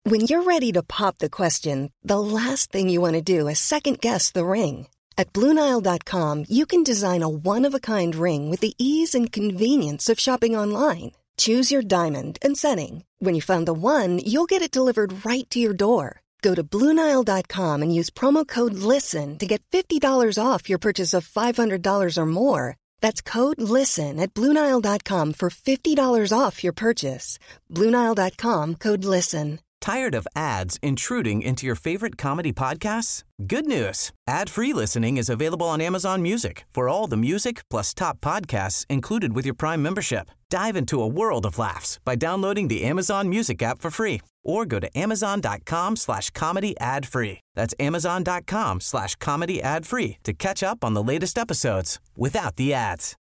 When you're ready to pop the question, the last thing you want to do is second-guess the ring. At BlueNile.com, you can design a one-of-a-kind ring with the ease and convenience of shopping online. Choose your diamond and setting. When you find the one, you'll get it delivered right to your door. Go to BlueNile.com and use promo code LISTEN to get $50 off your purchase of $500 or more. That's code LISTEN at BlueNile.com for $50 off your purchase. BlueNile.com, code LISTEN. Tired of ads intruding into your favorite comedy podcasts? Good news. Ad-free listening is available on Amazon Music for all the music plus top podcasts included with your Prime membership. Dive into a world of laughs by downloading the Amazon Music app for free or go to amazon.com/comedy ad-free. That's amazon.com/comedy ad-free to catch up on the latest episodes without the ads.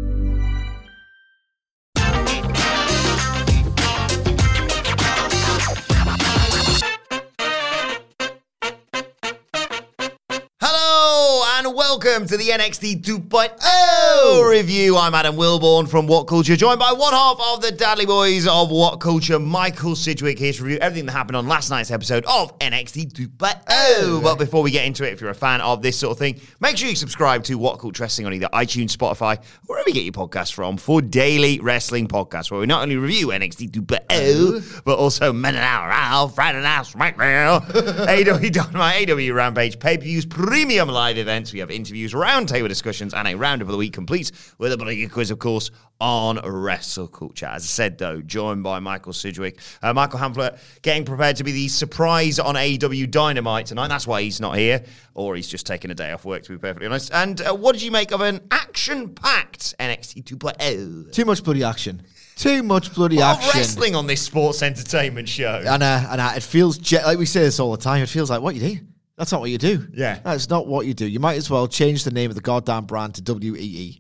And welcome to the NXT 2.0 review. I'm Adam Wilborn from What Culture, joined by one half of the Dudley Boys of What Culture, Michael Sidgwick, here to review everything that happened on last night's episode of NXT 2.0. But before we get into it, if you're a fan of this sort of thing, make sure you subscribe to What Culture Wrestling on either iTunes, Spotify, wherever you get your podcasts from, for daily wrestling podcasts, where we not only review NXT 2.0, but also Men and Raw, Friday Night SmackDown, AEW Dynamite, AEW Rampage, pay-per-views, premium live events. We have interviews, roundtable discussions, and a roundup of the week complete with a big quiz, of course, on Wrestle Culture. As I said, though, joined by Michael Sidgwick. Michael Hamflett getting prepared to be the surprise on AEW Dynamite tonight. That's why he's not here, or he's just taking a day off work, to be perfectly honest. And what did you make of an action-packed NXT 2.0? Too much bloody action. Too much bloody action. Wrestling on this sports entertainment show. And it feels, like we say this all the time, it feels like what you do. That's not what you do. Yeah. That's not what you do. You might as well change the name of the goddamn brand to WEE.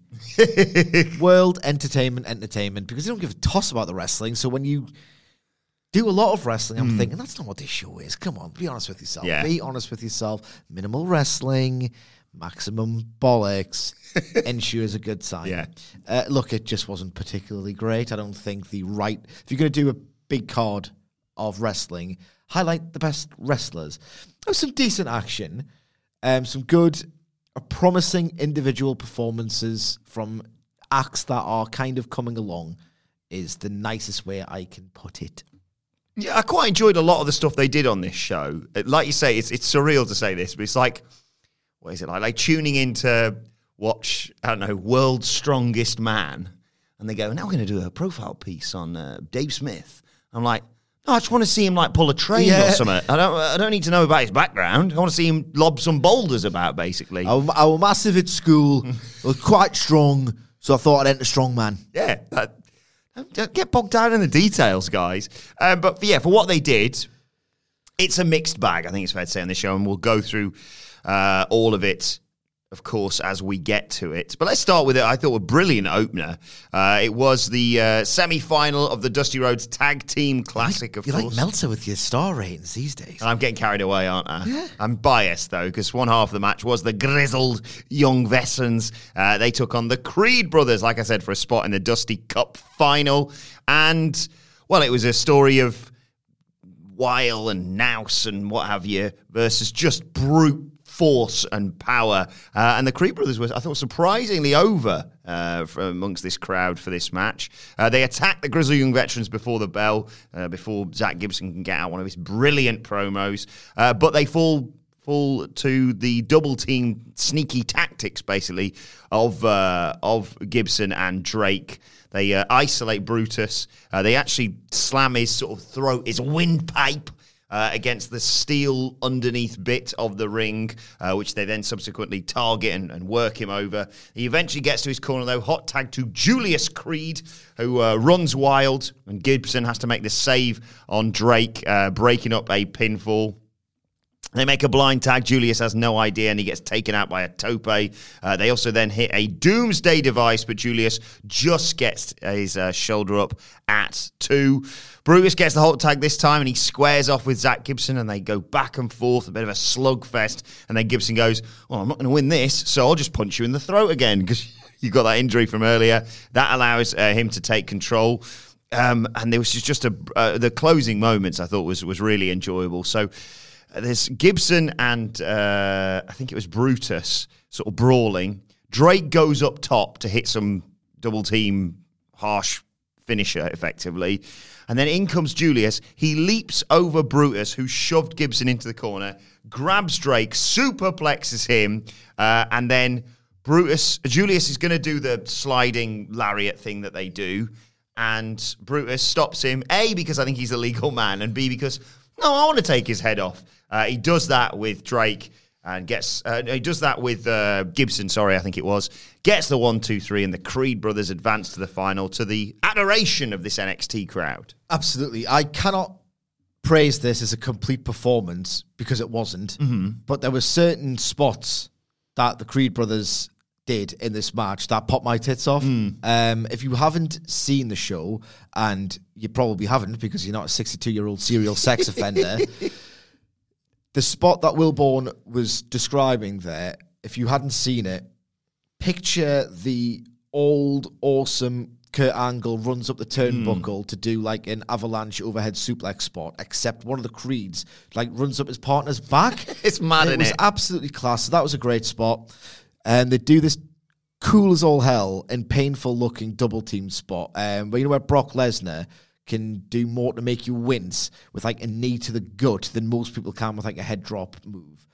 World Entertainment, because they don't give a toss about the wrestling. So when you do a lot of wrestling, I'm thinking, that's not what this show is. Come on, be honest with yourself. Yeah. Be honest with yourself. Minimal wrestling, maximum bollocks, ensures a good time. Yeah. Look, it just wasn't particularly great. I don't think if you're going to do a big card of wrestling, highlight the best wrestlers. There's some decent action, some good, promising individual performances from acts that are kind of coming along is the nicest way I can put it. Yeah, I quite enjoyed a lot of the stuff they did on this show. Like you say, it's surreal to say this, but it's like, what is it like? Like tuning in to watch, I don't know, World's Strongest Man, and they go, now we're going to do a profile piece on Dave Smith. I'm like, no, I just want to see him like pull a train or something. I don't need to know about his background. I want to see him lob some boulders about, basically. I was massive at school. I was quite strong, so I thought I'd enter strongman. Yeah, don't get bogged down in the details, guys. But for what they did, it's a mixed bag, I think it's fair to say, on this show, and we'll go through all of it, of course, as we get to it. But let's start with it. I thought a brilliant opener. It was the semi-final of the Dusty Rhodes Tag Team Classic, of course. You like Meltzer with your star ratings these days. I'm getting carried away, aren't I? Yeah. I'm biased, though, because one half of the match was the grizzled young Vessons. They took on the Creed brothers, like I said, for a spot in the Dusty Cup final. And, well, it was a story of Weil and Nouse and what have you versus just brute force and power. And the Creed brothers were, I thought, surprisingly over from amongst this crowd for this match. They attacked the Grizzly Young Veterans before the bell, before Zach Gibson can get out one of his brilliant promos. But they fall to the double team sneaky tactics, basically, of Gibson and Drake. They isolate Brutus. They actually slam his sort of throat, his windpipe, against the steel underneath bit of the ring, which they then subsequently target and work him over. He eventually gets to his corner, though, hot tag to Julius Creed, who runs wild, and Gibson has to make the save on Drake, breaking up a pinfall. They make a blind tag. Julius has no idea, and he gets taken out by a tope. They also then hit a doomsday device, but Julius just gets his shoulder up at 2. Brutus gets the hot tag this time, and he squares off with Zach Gibson, and they go back and forth, a bit of a slugfest. And then Gibson goes, well, I'm not going to win this, so I'll just punch you in the throat again, because you got that injury from earlier. That allows him to take control. And there was just the closing moments I thought was really enjoyable. So there's Gibson and I think it was Brutus sort of brawling. Drake goes up top to hit some double team harsh finisher effectively. And then in comes Julius. He leaps over Brutus, who shoved Gibson into the corner, grabs Drake, superplexes him, and then Julius is going to do the sliding lariat thing that they do, and Brutus stops him, A, because I think he's a legal man, and B, because, no, I want to take his head off. He does that with Drake, and he does that with Gibson, I think it was. Gets the 1-2-3, and the Creed brothers advance to the final to the adoration of this NXT crowd. Absolutely. I cannot praise this as a complete performance because it wasn't, but there were certain spots that the Creed brothers did in this match that popped my tits off. If you haven't seen the show, and you probably haven't because you're not a 62-year-old serial sex offender, the spot that Will Bourne was describing there, if you hadn't seen it, picture the old, awesome Kurt Angle runs up the turnbuckle to do like an avalanche overhead suplex spot, except one of the Creeds like runs up his partner's back. It's mad, It was absolutely class. So that was a great spot. And they do this cool as all hell and painful looking double team spot. But you know where Brock Lesnar can do more to make you wince with like a knee to the gut than most people can with like a head drop move.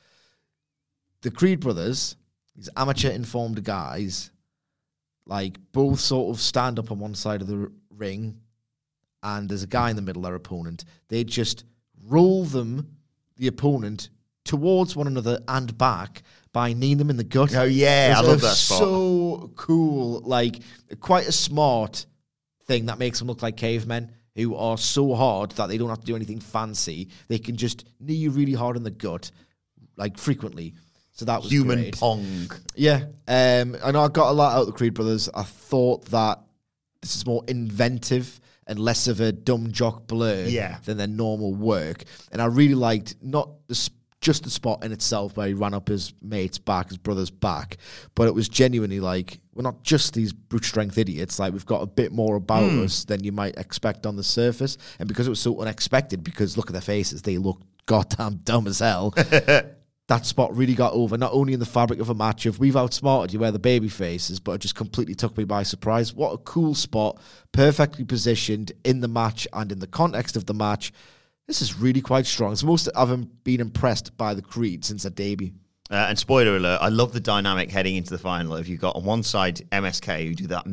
The Creed brothers, these amateur informed guys, like both sort of stand up on one side of the ring, and there's a guy in the middle, their opponent. They just roll the opponent towards one another and back by kneeing them in the gut. Oh yeah, I love that spot. So cool, like quite a smart thing that makes them look like cavemen who are so hard that they don't have to do anything fancy. They can just knee you really hard in the gut, like frequently. So that was human great. pong. Yeah, I know I got a lot out of the Creed brothers. I thought that this is more inventive and less of a dumb jock blur than their normal work. And I really liked not just the spot in itself where he ran up his mate's back, his brother's back, but it was genuinely like, we're not just these brute strength idiots, like we've got a bit more about us than you might expect on the surface. And because it was so unexpected, because look at their faces, they look goddamn dumb as hell. That spot really got over, not only in the fabric of a match of we've outsmarted you where the baby faces, but it just completely took me by surprise. What a cool spot, perfectly positioned in the match and in the context of the match. This is really quite strong. It's the most I've been impressed by the Creed since their debut. And spoiler alert, I love the dynamic heading into the final. If you've got on one side MSK who do that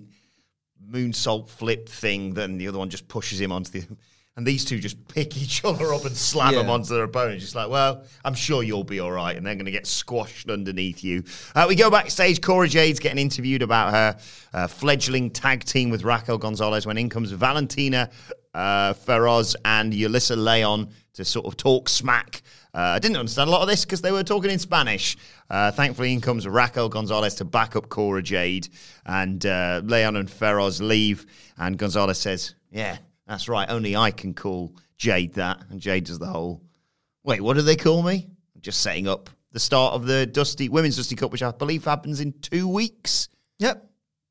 moonsault flip thing, then the other one just pushes him onto the... And these two just pick each other up and slam them onto their opponent. Just like, well, I'm sure you'll be all right. And they're going to get squashed underneath you. We go backstage. Cora Jade's getting interviewed about her fledgling tag team with Raquel Gonzalez when in comes Valentina Feroz and Yulisa Leon to sort of talk smack. I didn't understand a lot of this because they were talking in Spanish. Thankfully, in comes Raquel Gonzalez to back up Cora Jade. And Leon and Feroz leave. And Gonzalez says, yeah, that's right, only I can call Jade that. And Jade does the whole, wait, what do they call me? Just setting up the start of the Women's Dusty Cup, which I believe happens in 2 weeks. Yep.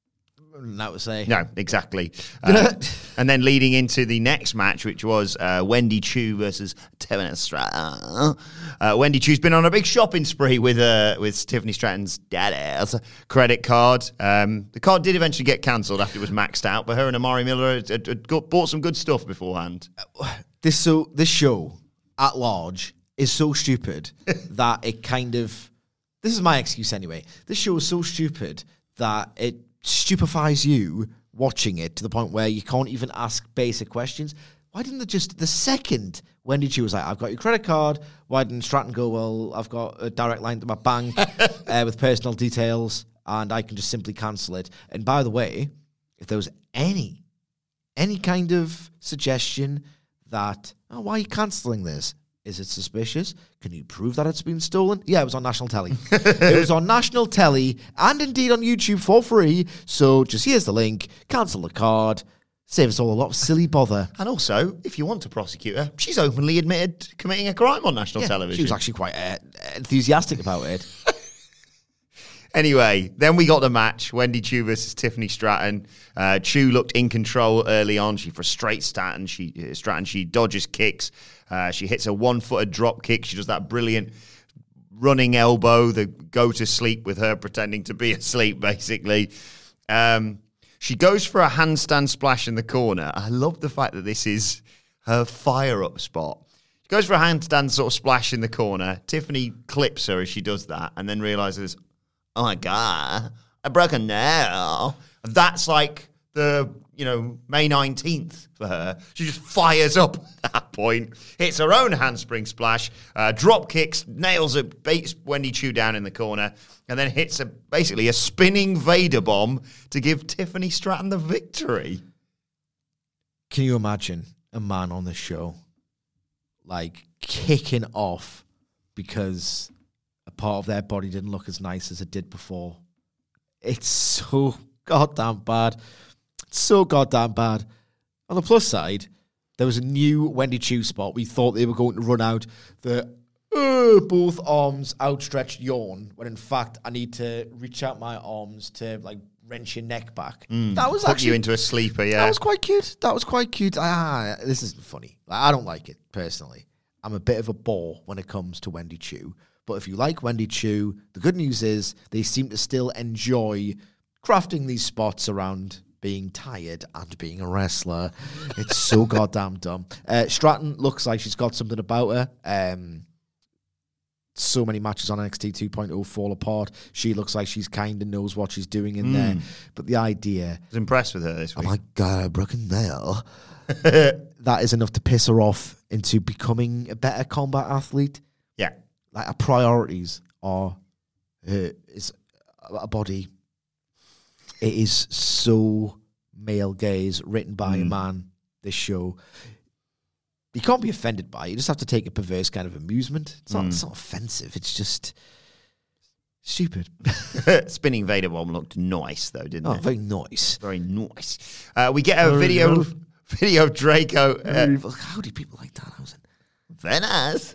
That would say. No, exactly. And then leading into the next match, which was Wendy Chu versus Tiffany Stratton. Wendy Chu's been on a big shopping spree with Tiffany Stratton's dad's credit card. The card did eventually get cancelled after it was maxed out, but her and Amari Miller had bought some good stuff beforehand. This show at large is so stupid that it kind of... This is my excuse anyway. This show is so stupid that it stupefies you watching it to the point where you can't even ask basic questions. Why didn't they just, the second Wendy Chu was like, I've got your credit card, why didn't Stratton go, well, I've got a direct line to my bank with personal details and I can just simply cancel it. And by the way, if there was any kind of suggestion that, oh, why are you cancelling this? Is it suspicious? Can you prove that it's been stolen? Yeah, it was on national telly. It was on national telly and indeed on YouTube for free. So just here's the link. Cancel the card. Save us all a lot of silly bother. And also, if you want to prosecute her, she's openly admitted committing a crime on national television. She was actually quite enthusiastic about it. Anyway, then we got the match. Wendy Choo versus Tiffany Stratton. Choo looked in control early on. She frustrates Stratton. She dodges kicks. She hits a one-footed drop kick. She does that brilliant running elbow, the go to sleep with her pretending to be asleep, basically. She goes for a handstand splash in the corner. I love the fact that this is her fire-up spot. She goes for a handstand sort of splash in the corner. Tiffany clips her as she does that and then realizes, oh my God, I broke a nail. That's like the, May 19th for her. She just fires up at that point, hits her own handspring splash, drop kicks, nails it, baits Wendy Choo down in the corner, and then hits basically a spinning Vader bomb to give Tiffany Stratton the victory. Can you imagine a man on the show, kicking off because a part of their body didn't look as nice as it did before? It's so goddamn bad. So goddamn bad. On the plus side, there was a new Wendy Choo spot. We thought they were going to run out the both arms outstretched yawn, when in fact I need to reach out my arms to wrench your neck back. That was put you into a sleeper. Yeah, that was quite cute. This isn't funny. I don't like it personally. I'm a bit of a bore when it comes to Wendy Choo. But if you like Wendy Choo, the good news is they seem to still enjoy crafting these spots around being tired and being a wrestler. It's so goddamn dumb. Stratton looks like she's got something about her. So many matches on NXT 2.0 fall apart. She looks like she's kind of knows what she's doing in there. But the idea... I was impressed with her this week. Oh my God, I broke a nail. That is enough to piss her off into becoming a better combat athlete. Yeah. Her priorities are is a body. It is so male gaze, written by a man, this show. You can't be offended by it. You just have to take a perverse kind of amusement. It's not offensive. It's just stupid. Spinning Vader bomb looked nice, though, didn't it? Oh, very nice. Very nice. We get a video of Draco. How do people like that? Very nice.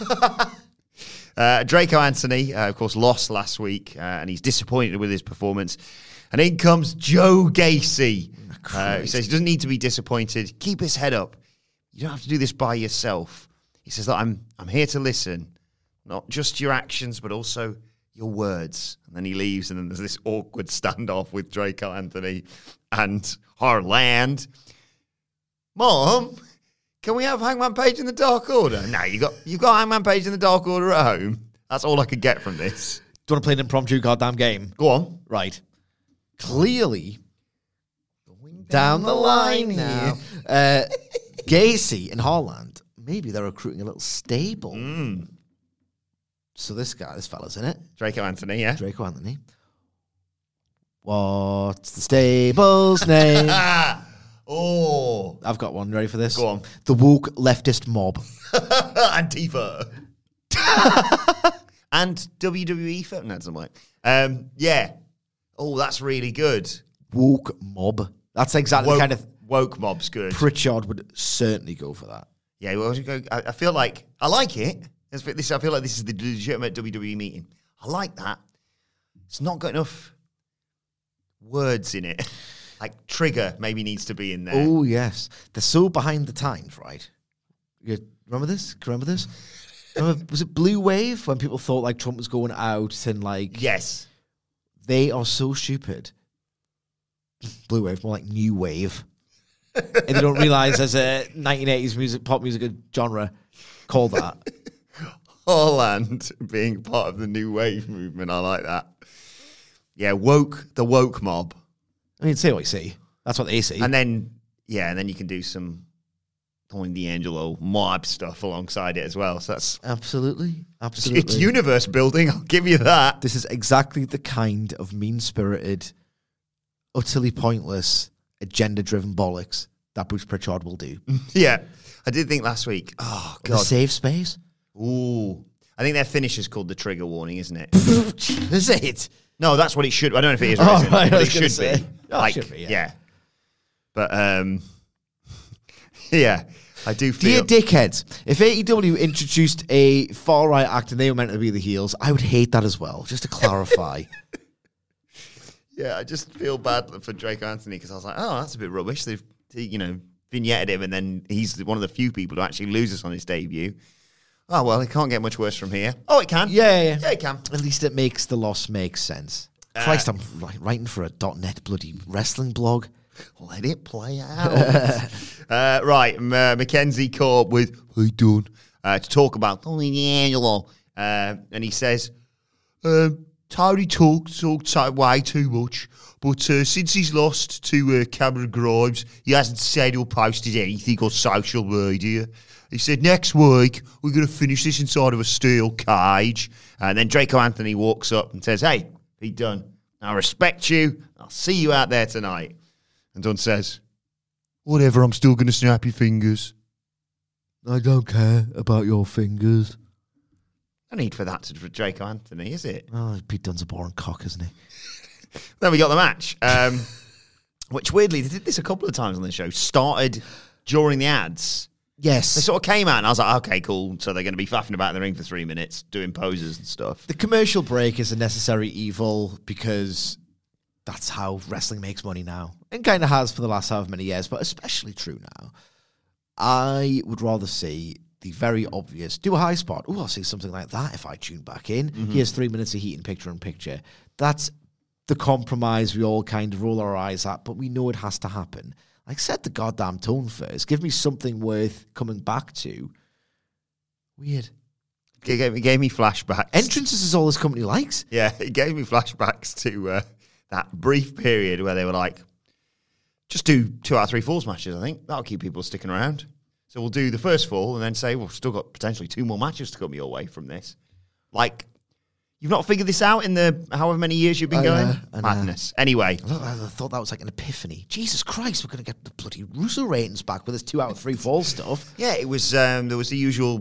Draco Anthony, of course, lost last week, and he's disappointed with his performance. And in comes Joe Gacy. He says he doesn't need to be disappointed. Keep his head up. You don't have to do this by yourself. He says that I'm here to listen, not just your actions, but also your words. And then he leaves, and then there's this awkward standoff with Draco Anthony and Harland. Mom, can we have Hangman Page in the Dark Order? No, you've got Hangman Page in the Dark Order at home. That's all I could get from this. Do you want to play an impromptu goddamn game? Go on. Right. Clearly, down the line now, Gacy and Harland, maybe they're recruiting a little stable. So this fella's in it. Draco Anthony, yeah. Draco Anthony. What's the stable's name? Oh. I've got one. Ready for this? Go on. The woke leftist mob. Antifa. And WWE film. No, it's not yeah. Oh, that's really good. Woke mob. That's exactly the kind of... Woke mob's good. Pritchard would certainly go for that. Yeah, well, I feel like... I like it. I feel like this is the legitimate WWE meeting. I like that. It's not got enough words in it. Like, trigger maybe needs to be in there. Oh, yes. They're so behind the times, right? You remember this? Was it Blue Wave when people thought, Trump was going out and, Yes. They are so stupid. Blue Wave, more like New Wave. And they don't realize there's a 1980s pop music genre called that. Holland being part of the New Wave movement. I like that. Yeah, the woke mob. I mean, say what you see. That's what they see. And then you can do some Tony D'Angelo mob stuff alongside it as well. So that's... Absolutely. It's universe building, I'll give you that. This is exactly the kind of mean-spirited, utterly pointless, agenda-driven bollocks that Bruce Pritchard will do. Yeah. I did think last week, oh, God. The safe space? Ooh. I think their finish is called the trigger warning, isn't it? Is it? No, that's what it should... I don't know if it is. Right, but it should be. It should be, yeah. But, yeah. I do feel... Dear dickheads, if AEW introduced a far-right act and they were meant to be the heels, I would hate that as well, just to clarify. Yeah, I just feel bad for Drake Anthony because I was like, oh, that's a bit rubbish. They've, vignetted him and then he's one of the few people who actually loses on his debut. Oh, well, it can't get much worse from here. Oh, it can. Yeah, it can. At least it makes the loss make sense. Christ, I'm writing for a .net bloody wrestling blog. Let it play out. Right, Mackenzie caught up with "Hey, done" to talk about Tony D'Angelo, and he says, "Tony talked way too much, but since he's lost to Cameron Grimes, he hasn't said or posted anything on social media." He said, "Next week, we're going to finish this inside of a steel cage." And then Draco Anthony walks up and says, "Hey, Pete Dunne, I respect you. I'll see you out there tonight." And Dunne says, "Whatever, I'm still going to snap your fingers." I don't care about your fingers. No need for that for Draco Anthony, is it? Oh, Pete Dunne's a boring cock, isn't he? Then we got the match, which weirdly, they did this a couple of times on the show, started during the ads. Yes. They sort of came out and I was like, okay, cool. So they're going to be faffing about in the ring for 3 minutes, doing poses and stuff. The commercial break is a necessary evil because that's how wrestling makes money now. And kind of has for the last however many years, but especially true now. I would rather see the very obvious, do a high spot. Oh, I'll see something like that if I tune back in. Mm-hmm. Here's 3 minutes of heat in picture-in-picture. That's the compromise we all kind of roll our eyes at, but we know it has to happen. Like, set the goddamn tone first. Give me something worth coming back to. Weird. It gave me flashbacks. Entrances is all this company likes. Yeah, it gave me flashbacks to that brief period where they were like, just do 2 out of 3 falls matches, I think. That'll keep people sticking around. So we'll do the first fall and then say, well, we've still got potentially 2 more matches to come your way from this. Like, you've not figured this out in the however many years you've been going? Madness. Anyway. I thought that was like an epiphany. Jesus Christ, we're going to get the bloody Russo ratings back with this 2 out of 3 fall stuff. Yeah, it was, there was the usual,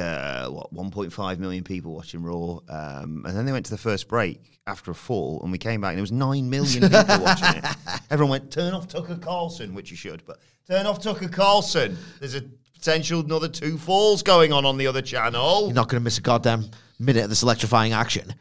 1.5 million people watching Raw. And then they went to the first break after a fall, and we came back, and there was 9 million people watching it. Everyone went, turn off Tucker Carlson, which you should, but turn off Tucker Carlson. There's a potential another 2 falls going on the other channel. You're not going to miss a goddamn minute of this electrifying action.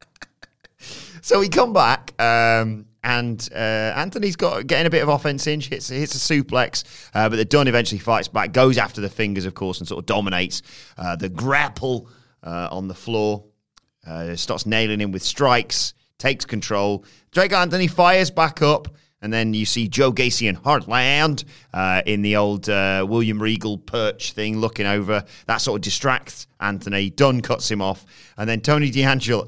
So we come back, and Anthony's getting a bit of offense in, hits a suplex, but the Dunne eventually fights back, goes after the fingers, of course, and sort of dominates the grapple on the floor, starts nailing him with strikes, takes control. Drake Anthony fires back up, and then you see Joe Gacy and Heartland in the old William Regal perch thing looking over. That sort of distracts Anthony. Dunne cuts him off. And then Tony D'Angelo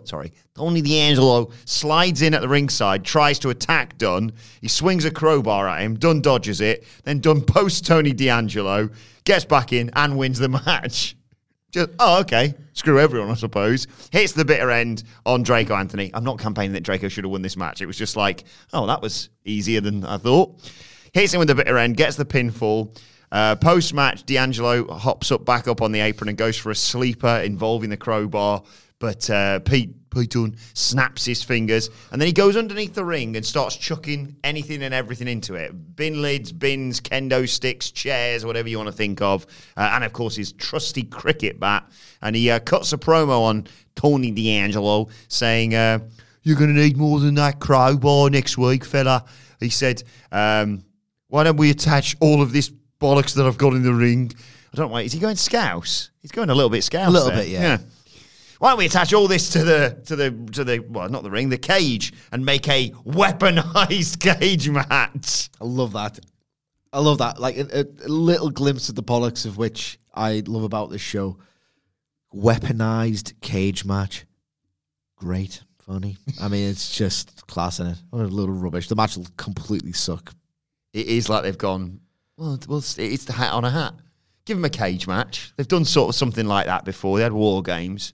slides in at the ringside, tries to attack Dunne. He swings a crowbar at him. Dunne dodges it. Then Dunne posts Tony D'Angelo, gets back in, and wins the match. Just, okay, screw everyone, I suppose. Hits the bitter end on Draco Anthony. I'm not campaigning that Draco should have won this match. It was just like, oh, that was easier than I thought. Hits him with the bitter end, gets the pinfall. Post-match, D'Angelo hops back up on the apron and goes for a sleeper involving the crowbar. But Pete Dunne snaps his fingers, and then he goes underneath the ring and starts chucking anything and everything into it. Bin lids, bins, kendo sticks, chairs, whatever you want to think of. And, of course, his trusty cricket bat. And he cuts a promo on Tony D'Angelo saying, you're going to need more than that crowbar next week, fella. He said, why don't we attach all of this bollocks that I've got in the ring? I don't know, is he going Scouse? He's going a little bit Scouse. A little bit, yeah. Why don't we attach all this to the well, not the ring, the cage, and make a weaponized cage match? I love that. Like a little glimpse of the bollocks of which I love about this show. Weaponized cage match. Great. Funny. I mean, it's just class in it. What a little rubbish. The match will completely suck. It is like they've gone, well, it's the hat on a hat. Give them a cage match. They've done sort of something like that before. They had War Games.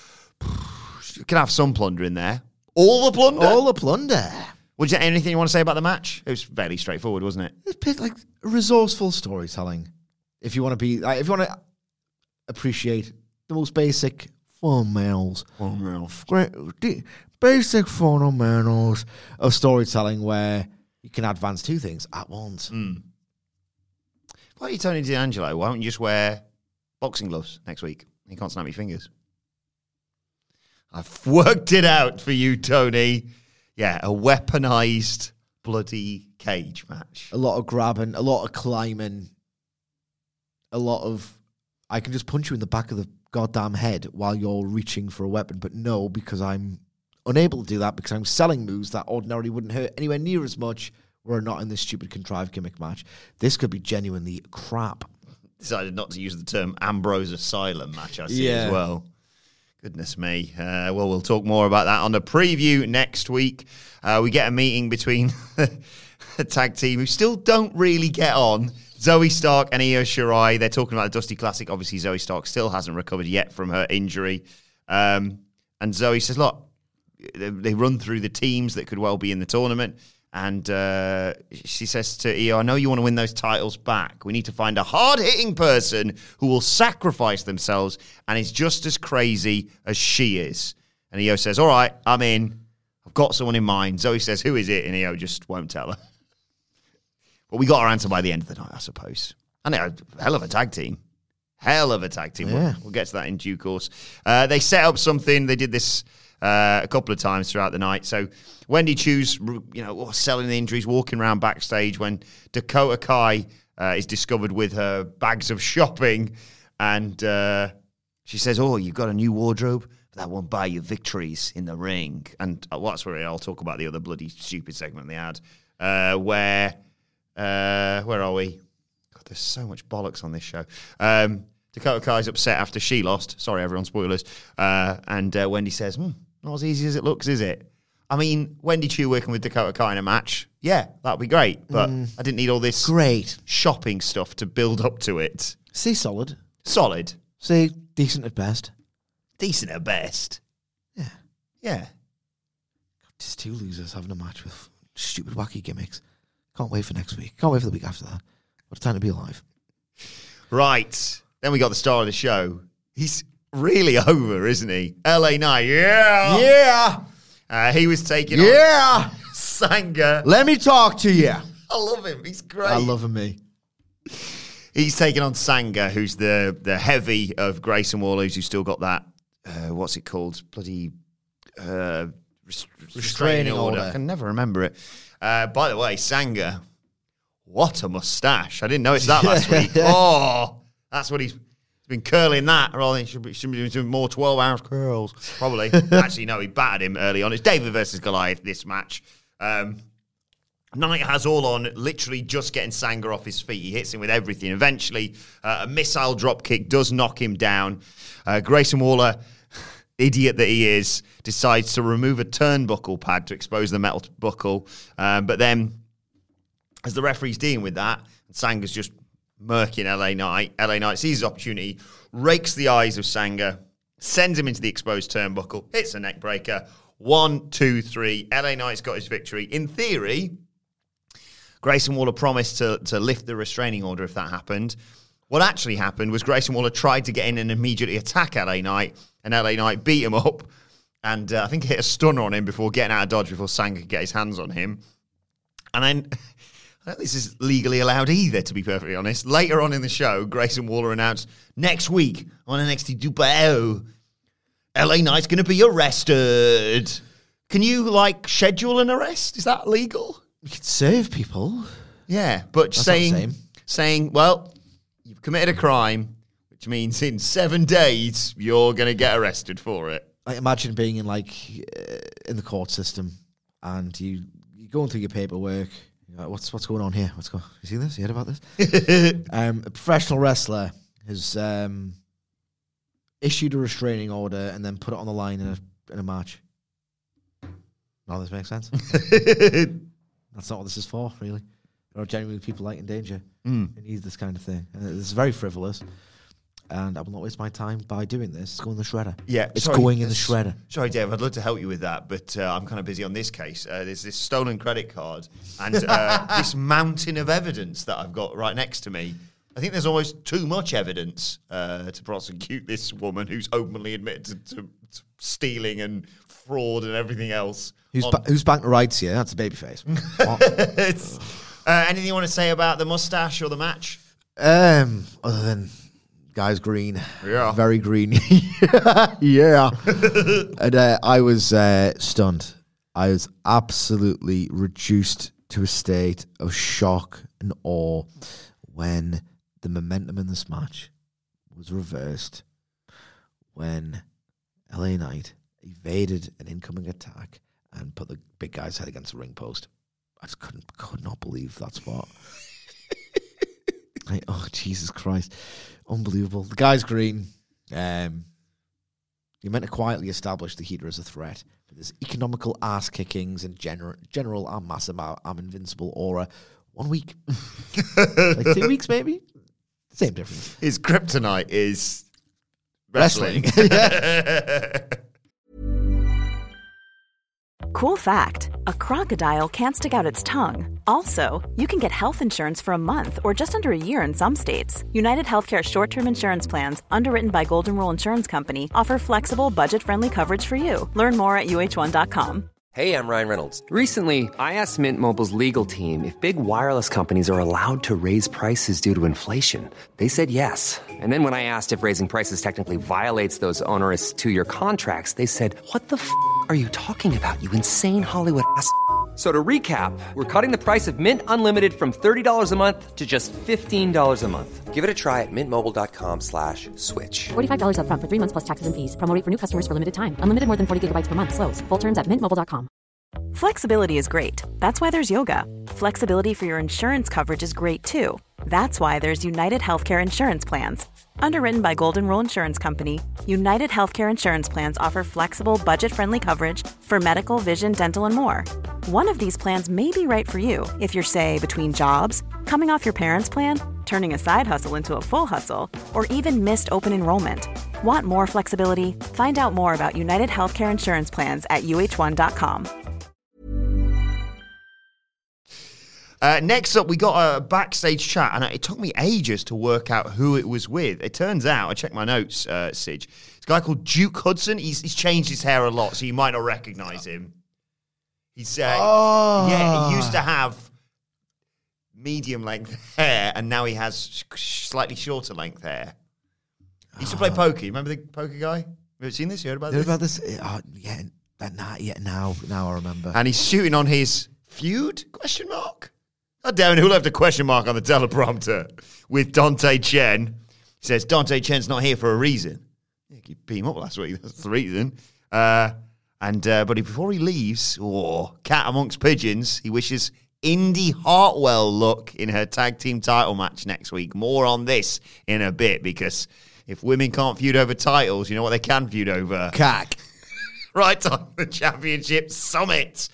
You can have some plunder in there. All the plunder? All the plunder. Anything you want to say about the match? It was fairly straightforward, wasn't it? It's like resourceful storytelling. If you want to appreciate the most basic fundamentals. Basic fundamentals of storytelling where you can advance 2 things at once. Why are you Tony D'Angelo? Why don't you just wear boxing gloves next week? You can't snap your fingers. I've worked it out for you, Tony. Yeah, a weaponized bloody cage match. A lot of grabbing, a lot of climbing, a lot of, I can just punch you in the back of the goddamn head while you're reaching for a weapon, but no, because I'm unable to do that because I'm selling moves that ordinarily wouldn't hurt anywhere near as much were not in this stupid contrived gimmick match. This could be genuinely crap. Decided not to use the term Ambrose Asylum match, I see as well. Goodness me. Well, we'll talk more about that on the preview next week. We get a meeting between a tag team who still don't really get on. Zoe Stark and Io Shirai. They're talking about the Dusty Classic. Obviously, Zoe Stark still hasn't recovered yet from her injury. And Zoe says, look, they run through the teams that could well be in the tournament. And she says to Io, I know you want to win those titles back. We need to find a hard-hitting person who will sacrifice themselves and is just as crazy as she is. And Io says, all right, I'm in. I've got someone in mind. Zoe says, who is it? And Io just won't tell her. But we got our answer by the end of the night, I suppose. And they're a hell of a tag team. Hell of a tag team. Yeah. We'll get to that in due course. They set up something. They did this a couple of times throughout the night. So Wendy Chu's, selling the injuries, walking around backstage when Dakota Kai is discovered with her bags of shopping. And she says, oh, you've got a new wardrobe? That won't buy you victories in the ring. And that's where I'll talk about the other bloody stupid segment they had. Where are we? God, there's so much bollocks on this show. Dakota Kai's upset after she lost. Sorry, everyone, spoilers. And Wendy says, not as easy as it looks, is it? I mean, Wendy Chu working with Dakota Kai in a match, yeah, that'd be great. But I didn't need all this shopping stuff to build up to it. Say solid. Solid. Say decent at best. Decent at best. Yeah. Yeah. Just two losers having a match with stupid, wacky gimmicks. Can't wait for next week. Can't wait for the week after that. What a time to be alive. Right. Then we got the star of the show. He's really over, isn't he? LA Knight. Yeah. Yeah. He was taking on Sanga. Let me talk to you. I love him. He's great. I love him, me. He's taking on Sanga, who's the heavy of Grayson Waller, who's still got that, what's it called? Bloody restraining order. I can never remember it. By the way, Sanga, what a mustache. I didn't notice that last week. Oh, that's what he's been curling that. Rather than should be doing more 12-ounce curls, probably. Actually, no, he battered him early on. It's David versus Goliath, this match. Knight has all on, literally just getting Sanga off his feet. He hits him with everything. Eventually, a missile drop kick does knock him down. Grayson Waller, idiot that he is, decides to remove a turnbuckle pad to expose the metal buckle. But then, as the referee's dealing with that, Sanga's just murking LA Knight. LA Knight sees his opportunity, rakes the eyes of Sanga, sends him into the exposed turnbuckle, hits a neck breaker. 1, 2, 3. LA Knight's got his victory. In theory, Grayson Waller promised to lift the restraining order if that happened. What actually happened was Grayson Waller tried to get in and immediately attack LA Knight, and LA Knight beat him up, and I think hit a stunner on him before getting out of dodge before Sanga could get his hands on him. And then, I don't think this is legally allowed either, to be perfectly honest. Later on in the show, Grayson Waller announced, next week on NXT 2.0, LA Knight's going to be arrested. Can you, schedule an arrest? Is that legal? We could save people. Yeah, but That's saying, well, you've committed a crime, which means in 7 days, you're going to get arrested for it. I imagine being in the court system, and you going through your paperwork. You're like, what's going on here? You see this? You heard about this? A professional wrestler has issued a restraining order and then put it on the line in a match. Now this makes sense. That's not what this is for, really. There are genuinely people in danger who need this kind of thing. And it's very frivolous. And I will not waste my time by doing this. It's going in the shredder. Yeah, it's going in the shredder. Sorry, Dave, I'd love to help you with that, but I'm kind of busy on this case. There's this stolen credit card and this mountain of evidence that I've got right next to me. I think there's almost too much evidence to prosecute this woman who's openly admitted to stealing and fraud and everything else. Who's banked the rights here? That's a babyface. Anything you want to say about the mustache or the match? Other than Guys Green. Yeah. Very green. Yeah. And I was stunned. I was absolutely reduced to a state of shock and awe when the momentum in this match was reversed, when LA Knight evaded an incoming attack and put the big guy's head against the ring post. I just could not believe that spot. Oh, Jesus Christ. Unbelievable. The Guy's Green. You're meant to quietly establish the Heater as a threat. With his economical ass kickings and general I'm massive, I'm invincible aura. 1 week. Like 2 weeks, maybe? Same difference. His kryptonite is wrestling. Cool fact, a crocodile can't stick out its tongue. Also, you can get health insurance for a month or just under a year in some states. United Healthcare short-term insurance plans, underwritten by Golden Rule Insurance Company, offer flexible, budget-friendly coverage for you. Learn more at uh1.com. Hey, I'm Ryan Reynolds. Recently, I asked Mint Mobile's legal team if big wireless companies are allowed to raise prices due to inflation. They said yes. And then when I asked if raising prices technically violates those onerous two-year contracts, they said, "What the f*** are you talking about, you insane Hollywood ass?" So to recap, we're cutting the price of Mint Unlimited from $30 a month to just $15 a month. Give it a try at mintmobile.com/switch. $45 up front for 3 months plus taxes and fees. Promo rate for new customers for limited time. Unlimited more than 40 gigabytes per month. Slows full terms at mintmobile.com. Flexibility is great. That's why there's yoga. Flexibility for your insurance coverage is great too. That's why there's United Healthcare Insurance Plans. Underwritten by Golden Rule Insurance Company, United Healthcare Insurance Plans offer flexible, budget-friendly coverage for medical, vision, dental, and more. One of these plans may be right for you if you're, say, between jobs, coming off your parents' plan, turning a side hustle into a full hustle, or even missed open enrollment. Want more flexibility? Find out more about United Healthcare Insurance Plans at uh1.com. Next up, we got a backstage chat, and it took me ages to work out who it was with. It turns out, I checked my notes, Sige, it's a guy called Duke Hudson. He's changed his hair a lot, so you might not recognize him. He's yeah, he used to have medium length hair, and now he has slightly shorter length hair. He used to play poker. You remember the poker guy? Have you ever seen this? You heard about this? Now I remember. And he's shooting on his feud? ? God damn it, who left a question mark on the teleprompter with Dante Chen? He says, Dante Chen's not here for a reason. Yeah, you beat him up last week, that's the reason. But before he leaves, cat amongst pigeons, he wishes Indy Hartwell luck in her tag team title match next week. More on this in a bit, because if women can't feud over titles, you know what they can feud over? Cack. Right on the Championship Summit.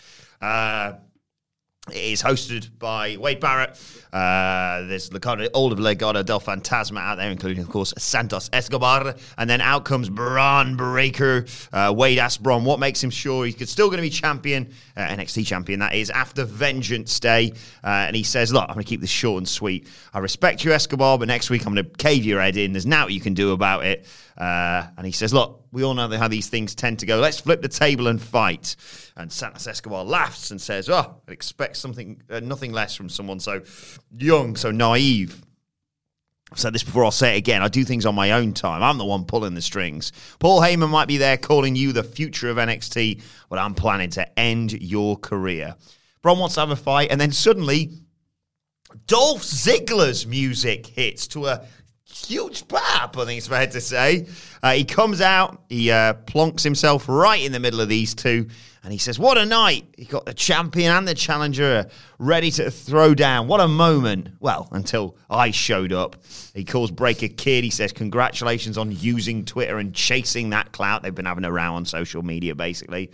It is hosted by Wade Barrett. There's all of Legado del Fantasma out there, including, of course, Santos Escobar. And then out comes Braun Breaker. Wade asked Braun what makes him sure he's still going to be champion, NXT champion, that is, after Vengeance Day. And he says, look, I'm going to keep this short and sweet. I respect you, Escobar, but next week I'm going to cave your head in. There's nothing you can do about it. And he says, look, we all know how these things tend to go. Let's flip the table and fight. And Santos Escobar laughs and says, I'd expect nothing less from someone so young, so naive. I've said this before, I'll say it again. I do things on my own time. I'm the one pulling the strings. Paul Heyman might be there calling you the future of NXT, but I'm planning to end your career. Braun wants to have a fight, and then suddenly Dolph Ziggler's music hits to a huge bap, I think it's fair to say. He comes out, he plonks himself right in the middle of these two, and he says, what a night. He got the champion and the challenger ready to throw down. What a moment. Well, until I showed up. He calls Breaker kid. He says, congratulations on using Twitter and chasing that clout. They've been having a row on social media, basically.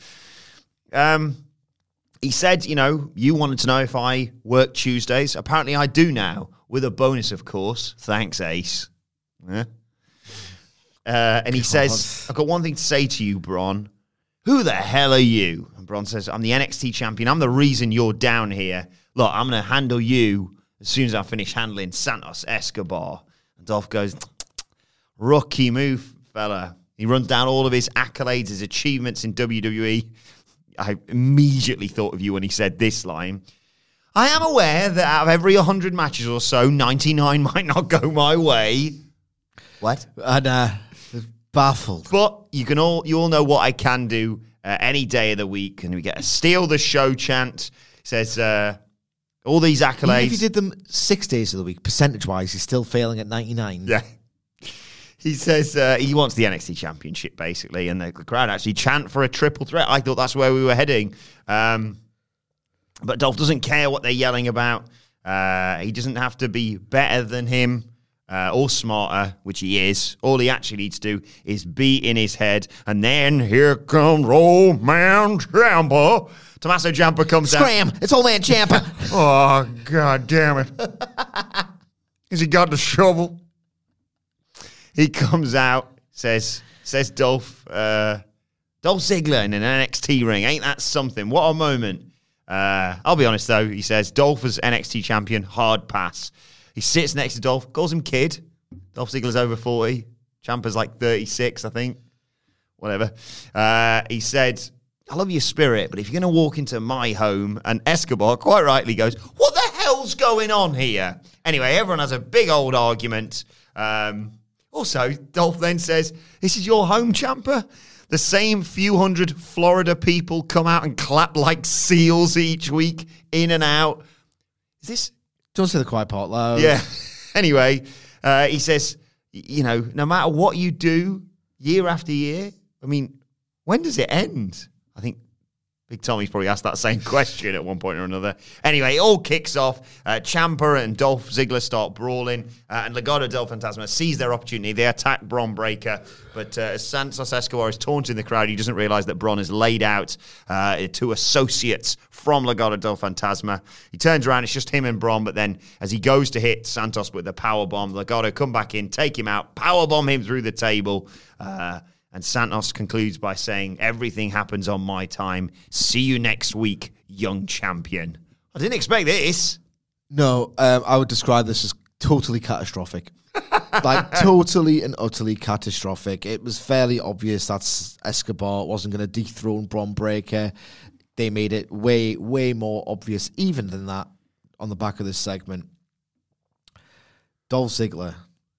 He said, you wanted to know if I work Tuesdays. Apparently I do now, with a bonus, of course. Thanks, Ace. Yeah. And he says, I've got one thing to say to you, Braun. Who the hell are you? And Braun says, I'm the NXT champion. I'm the reason you're down here. Look, I'm going to handle you as soon as I finish handling Santos Escobar. And Dolph goes, rookie move, fella. He runs down all of his accolades, his achievements in WWE. I immediately thought of you when he said this line. I am aware that out of every 100 matches or so, 99 might not go my way. What? And baffled. But you all know what I can do any day of the week, and we get a steal the show chant. It says all these accolades. Even if you did them 6 days of the week, percentage-wise, he's still failing at 99. Yeah. He says he wants the NXT Championship, basically, and the crowd actually chant for a triple threat. I thought that's where we were heading. But Dolph doesn't care what they're yelling about. He doesn't have to be better than him or smarter, which he is. All he actually needs to do is be in his head. And then here comes Old Man Ciampa. Tommaso Ciampa comes out. Scram! It's Old Man Ciampa. Oh, God damn it. Has he got the shovel? He comes out, says Dolph Ziggler in an NXT ring. Ain't that something? What a moment. I'll be honest, though. He says, Dolph as NXT champion, hard pass. He sits next to Dolph, calls him kid. Dolph Ziggler's over 40. Ciampa's like 36, I think. Whatever. He said, I love your spirit, but if you're going to walk into my home, and Escobar quite rightly goes, what the hell's going on here? Anyway, everyone has a big old argument. Also, Dolph then says, this is your home, Ciampa? The same few hundred Florida people come out and clap like seals each week, in and out. Is this... Don't say the quiet part loud. Yeah. Anyway, he says, no matter what you do year after year, I mean, when does it end? I think Big Tommy's probably asked that same question at one point or another. Anyway, it all kicks off. Ciampa and Dolph Ziggler start brawling, and Legado del Fantasma seize their opportunity. They attack Bron Breakker, but as Santos Escobar is taunting the crowd, he doesn't realize that Bron is laid out to associates from Legado del Fantasma. He turns around, it's just him and Bron, but then as he goes to hit Santos with the powerbomb, Legado come back in, take him out, powerbomb him through the table, and Santos concludes by saying, everything happens on my time. See you next week, young champion. I didn't expect this. No, I would describe this as totally catastrophic. Like, totally and utterly catastrophic. It was fairly obvious that Escobar wasn't going to dethrone Bron Breakker. They made it way, way more obvious even than that on the back of this segment. Dolph Ziggler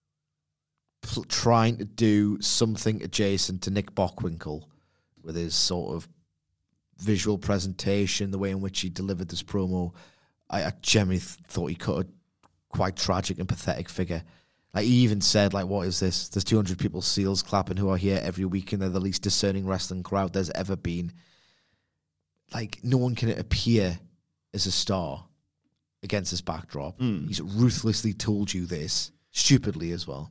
trying to do something adjacent to Nick Bockwinkel with his sort of visual presentation, the way in which he delivered this promo. I generally thought he cut a quite tragic and pathetic figure. Like, he even said, like, what is this? There's 200 people seals clapping who are here every week, and they're the least discerning wrestling crowd there's ever been. Like, no one can appear as a star against this backdrop. He's ruthlessly told you this, stupidly as well.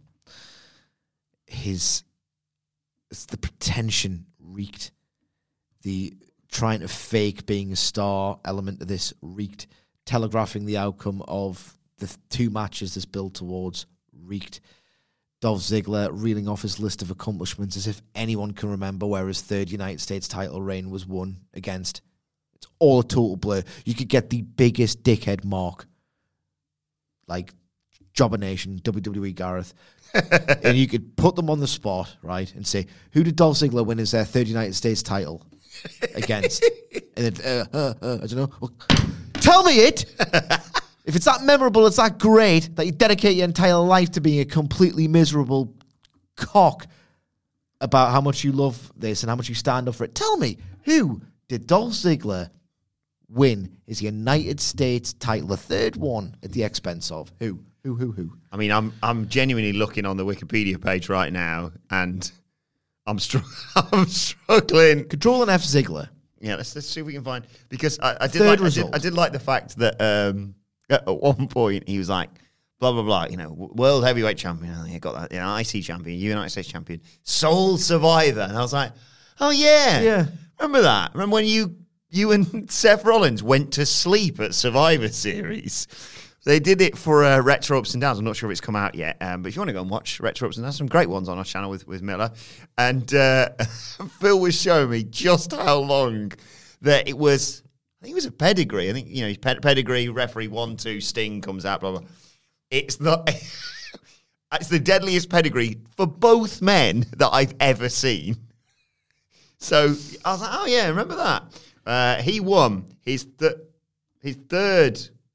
The pretension reeked. The trying to fake being a star element of this reeked. Telegraphing the outcome of the two matches this build towards reeked. Dolph Ziggler reeling off his list of accomplishments as if anyone can remember where his third United States title reign was won against. It's all a total blur. You could get the biggest dickhead mark, like Jobber Nation, WWE Gareth, and you could put them on the spot, right, and say, who did Dolph Ziggler win his third United States title against? And then, I don't know. Well, tell me it! If it's that memorable, it's that great, that you dedicate your entire life to being a completely miserable cock about how much you love this and how much you stand up for it. Tell me, who did Dolph Ziggler win his United States title, the third one at the expense of? Who? I mean, I'm genuinely looking on the Wikipedia page right now, and I'm struggling. Control and F Ziggler. Yeah, let's see if we can find, because I did like the fact that at one point he was like, blah blah blah, world heavyweight champion, I got that, IC champion, United States champion, sole survivor, and I was like, oh yeah, remember that? Remember when you and Seth Rollins went to sleep at Survivor Series? They did it for Retro Ups and Downs. I'm not sure if it's come out yet, but if you want to go and watch Retro Ups and Downs, some great ones on our channel with Miller. And Phil was showing me just how long that it was. I think it was a pedigree. I think, pedigree, referee 1-2, Sting comes out, blah, blah. It's the deadliest pedigree for both men that I've ever seen. So I was like, oh yeah, remember that? He won his third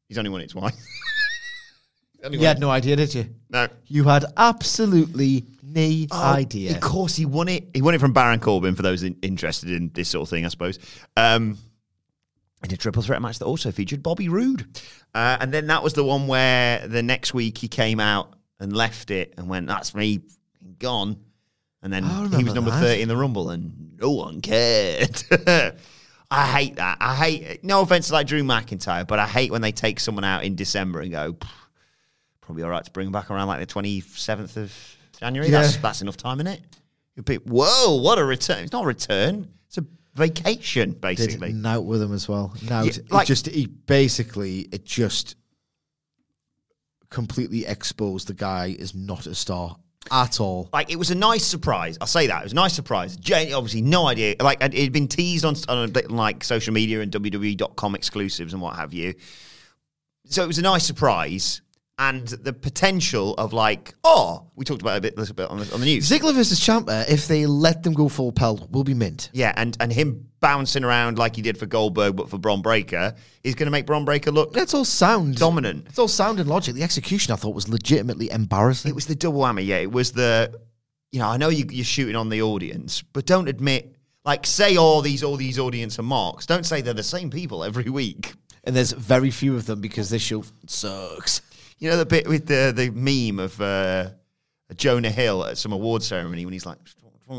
He's only won it twice. You had no idea, did you? No. You had absolutely no idea. Of course, he won it. He won it from Baron Corbin, for those interested in this sort of thing, I suppose. In a triple threat match that also featured Bobby Roode. And then that was the one where the next week he came out and left it and went, that's me, gone. And then he was number 30 in the Rumble and no one cared. I hate that. No offense to like Drew McIntyre, but I hate when they take someone out in December and go, probably all right to bring them back around like the 27th of January. Yeah. That's enough time, isn't it? Whoa, what a return. It's not a return. It's a vacation, basically. Did out with him as well. It just completely exposed the guy is not a star at all. Like, it was a nice surprise. I'll say that. It was a nice surprise. Obviously, no idea. Like, it had been teased on a bit like social media and WWE.com exclusives and what have you. So it was a nice surprise. And the potential of we talked about it a little bit on the news. Ziggler versus Ciampa, if they let them go full pelt, will be mint. Yeah, and him bouncing around like he did for Goldberg, but for Bron Breakker, is going to make Bron Breakker look That's all sound. dominant. It's all sound and logic. The execution, I thought, was legitimately embarrassing. It was the double whammy, yeah. It was I know you're shooting on the audience, but don't admit, say all these audience are marks. Don't say they're the same people every week. And there's very few of them because this show sucks. You know the bit with the meme of Jonah Hill at some award ceremony when he's like,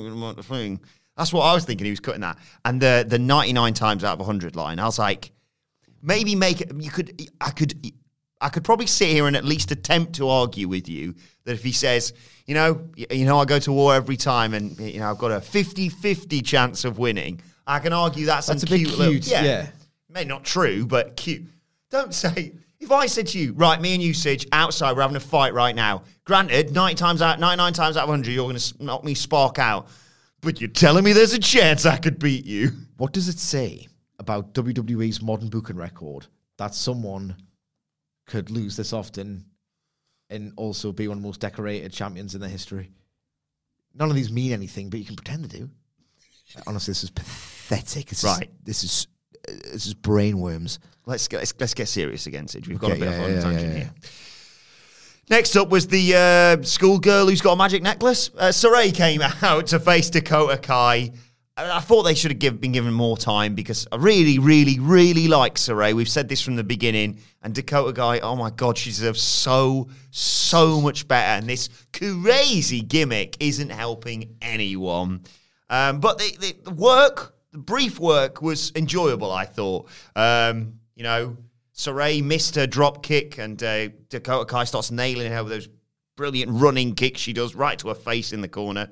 that's what I was thinking. He was cutting that. And the 99 times out of 100 line, I was like, maybe make it. I could probably sit here and at least attempt to argue with you that if he says, I go to war every time and I've got a 50-50 chance of winning, I can argue that's a bit cute. Yeah. Maybe not true, but cute. Don't say. If I said to you, right, me and you, Sidge, outside, we're having a fight right now. Granted, 99 times out of 100, you're going to knock me spark out. But you're telling me there's a chance I could beat you. What does it say about WWE's modern booking record that someone could lose this often and also be one of the most decorated champions in their history? None of these mean anything, but you can pretend they do. Honestly, this is pathetic. This is brainworms. Let's get serious again, Sidge. We've got a bit of a tangent here. Next up was the schoolgirl who's got a magic necklace. Saray came out to face Dakota Kai. I thought they should have been given more time because I really, really, really like Saray. We've said this from the beginning. And Dakota Kai, oh my God, she deserves so much better. And this crazy gimmick isn't helping anyone. But the work, the brief work was enjoyable, I thought. Saray missed her drop kick and Dakota Kai starts nailing her with those brilliant running kicks she does right to her face in the corner.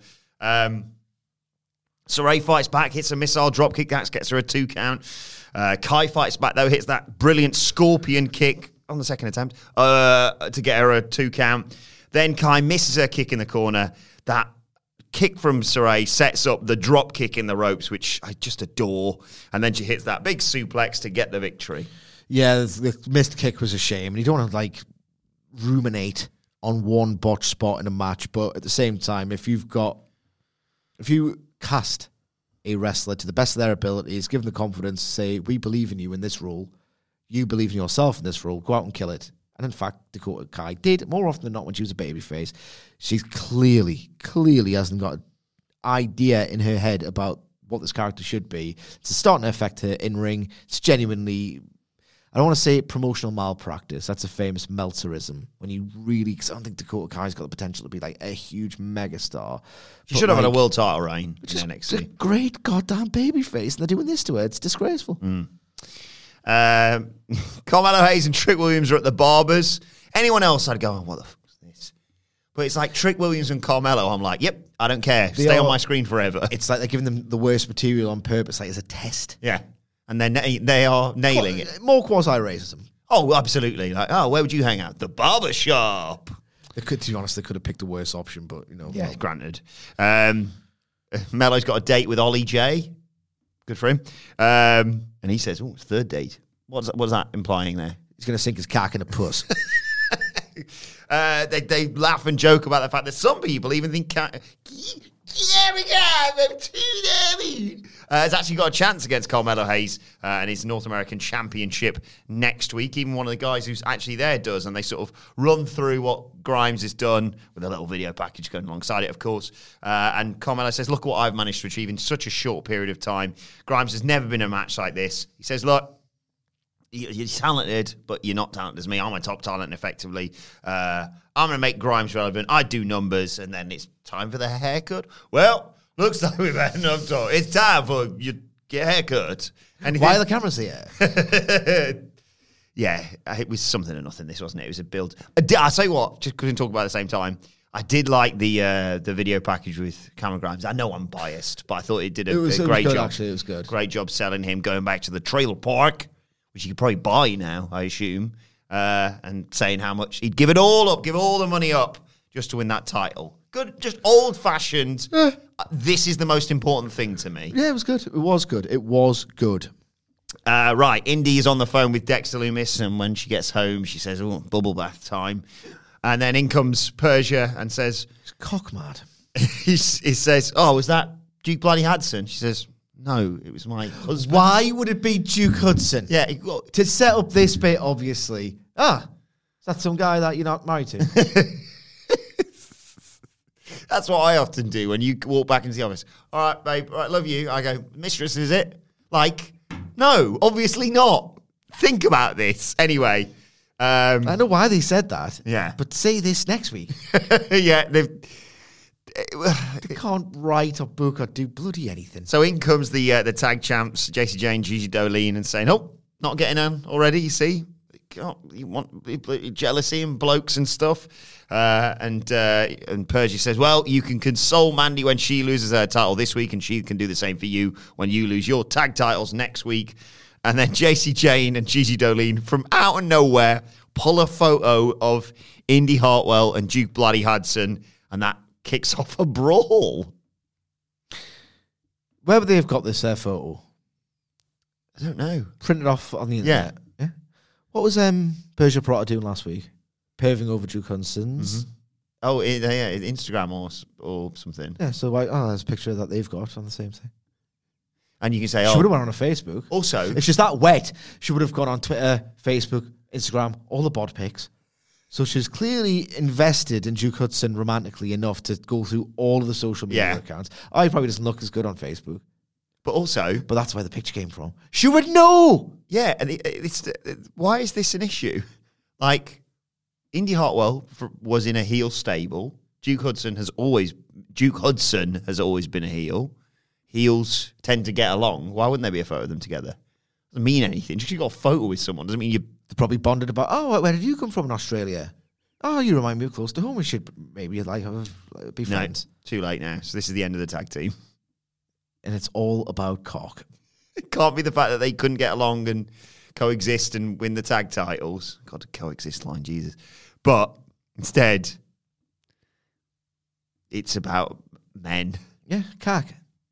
Saray fights back, hits a missile drop kick, that gets her a 2 count. Kai fights back though, hits that brilliant scorpion kick on the second attempt to get her a 2 count. Then Kai misses her kick in the corner. That kick from Saray sets up the drop kick in the ropes, which I just adore. And then she hits that big suplex to get the victory. Yeah, the missed kick was a shame. And you don't want to, ruminate on one botched spot in a match. But at the same time, if you cast a wrestler to the best of their abilities, give them the confidence, say, we believe in you in this role, you believe in yourself in this role, go out and kill it. And in fact, Dakota Kai did more often than not when she was a babyface. She's clearly hasn't got an idea in her head about what this character should be. It's starting to affect her in-ring. It's genuinely, I don't want to say promotional malpractice. That's a famous Meltzerism. When you really, because I don't think Dakota Kai's got the potential to be a huge megastar. She should have had a world title reign in NXT. She's a great goddamn babyface, and they're doing this to her. It's disgraceful. Carmelo Hayes and Trick Williams are at the barbers. Anyone else, I'd go, what the fuck is this? But it's like Trick Williams and Carmelo. I'm like, yep, I don't care. Stay on my screen forever. It's like they're giving them the worst material on purpose, as a test. Yeah. And then they are nailing it. More quasi-racism. Oh, absolutely. Where would you hang out? The barber shop. To be honest, they could have picked a worse option, but, Yeah, granted. Melo's got a date with Ollie J. Good for him. And he says, it's third date. What's that implying there? He's going to sink his cock in a puss. They laugh and joke about the fact that some people even think Has actually got a chance against Carmelo Hayes and his North American Championship next week. Even one of the guys who's actually there does, and they sort of run through what Grimes has done with a little video package going alongside it, of course. And Carmelo says, look what I've managed to achieve in such a short period of time. Grimes has never been in a match like this. He says, look, you're talented, but you're not talented as me. I'm a top talent, effectively. I'm going to make Grimes relevant. I do numbers, and then it's time for the haircut. Well, looks like we've had enough talk. It's time for you to get a haircut. Why are the cameras here? Yeah, it was something or nothing, this, wasn't it? It was a build. I'll tell you what, just couldn't talk about it at the same time. I did like the video package with Cameron Grimes. I know I'm biased, but I thought it did a great job. Actually, it was good. Great job selling him, going back to the trailer park, which you could probably buy now, I assume, and saying how much he'd give it all up, give all the money up just to win that title. Good, just old-fashioned. This is the most important thing to me. Yeah, it was good. It was good. It was good. Right, Indy is on the phone with Dexter Lumis, and when she gets home, she says, oh, bubble bath time. And then in comes Persia and says... He's cock mad. he says, oh, was that Duke Bloody Hudson? She says, no, it was my husband. Why would it be Duke Hudson? Yeah. To set up this bit, obviously. Is that some guy that you're not married to? That's what I often do when you walk back into the office. All right, babe, all right, love you. I go, mistress, is it? Like, no, obviously not. Think about this. Anyway. I know why they said that. Yeah. But say this next week. Yeah. They can't write or book or do bloody anything. So in comes the tag champs, Jacy Jayne, Gigi Dolin, and saying, oh, not getting on already, you see? You want jealousy and blokes and stuff. And Persia says, well, you can console Mandy when she loses her title this week, and she can do the same for you when you lose your tag titles next week. And then Jacy Jayne and Gigi Dolin, from out of nowhere, pull a photo of Indy Hartwell and Duke Bloody Hudson, and that kicks off a brawl. Where would they have got this photo? I don't know. Printed off on the internet. Yeah. What was Persia Pirotta doing last week? Paving over Duke Hudson's. Mm-hmm. Oh, yeah, Instagram or something. Yeah, so there's a picture that they've got on the same thing. And you can say, she would have went on Facebook. Also, it's just that wet. She would have gone on Twitter, Facebook, Instagram, all the bod pics. So she's clearly invested in Duke Hudson romantically enough to go through all of the social media accounts. He probably doesn't look as good on Facebook. But that's where the picture came from. She would know. Yeah, and why is this an issue? Like, Indy Hartwell was in a heel stable. Duke Hudson has always been a heel. Heels tend to get along. Why wouldn't there be a photo of them together? Doesn't mean anything. Just because you got a photo with someone doesn't mean you... They're probably bonded about, where did you come from in Australia? Oh, you remind me of close to home. We should maybe be friends. No, too late now. So this is the end of the tag team. And it's all about cock. It can't be the fact that they couldn't get along and coexist and win the tag titles. God, coexist line, Jesus. But instead, it's about men. Yeah, cock.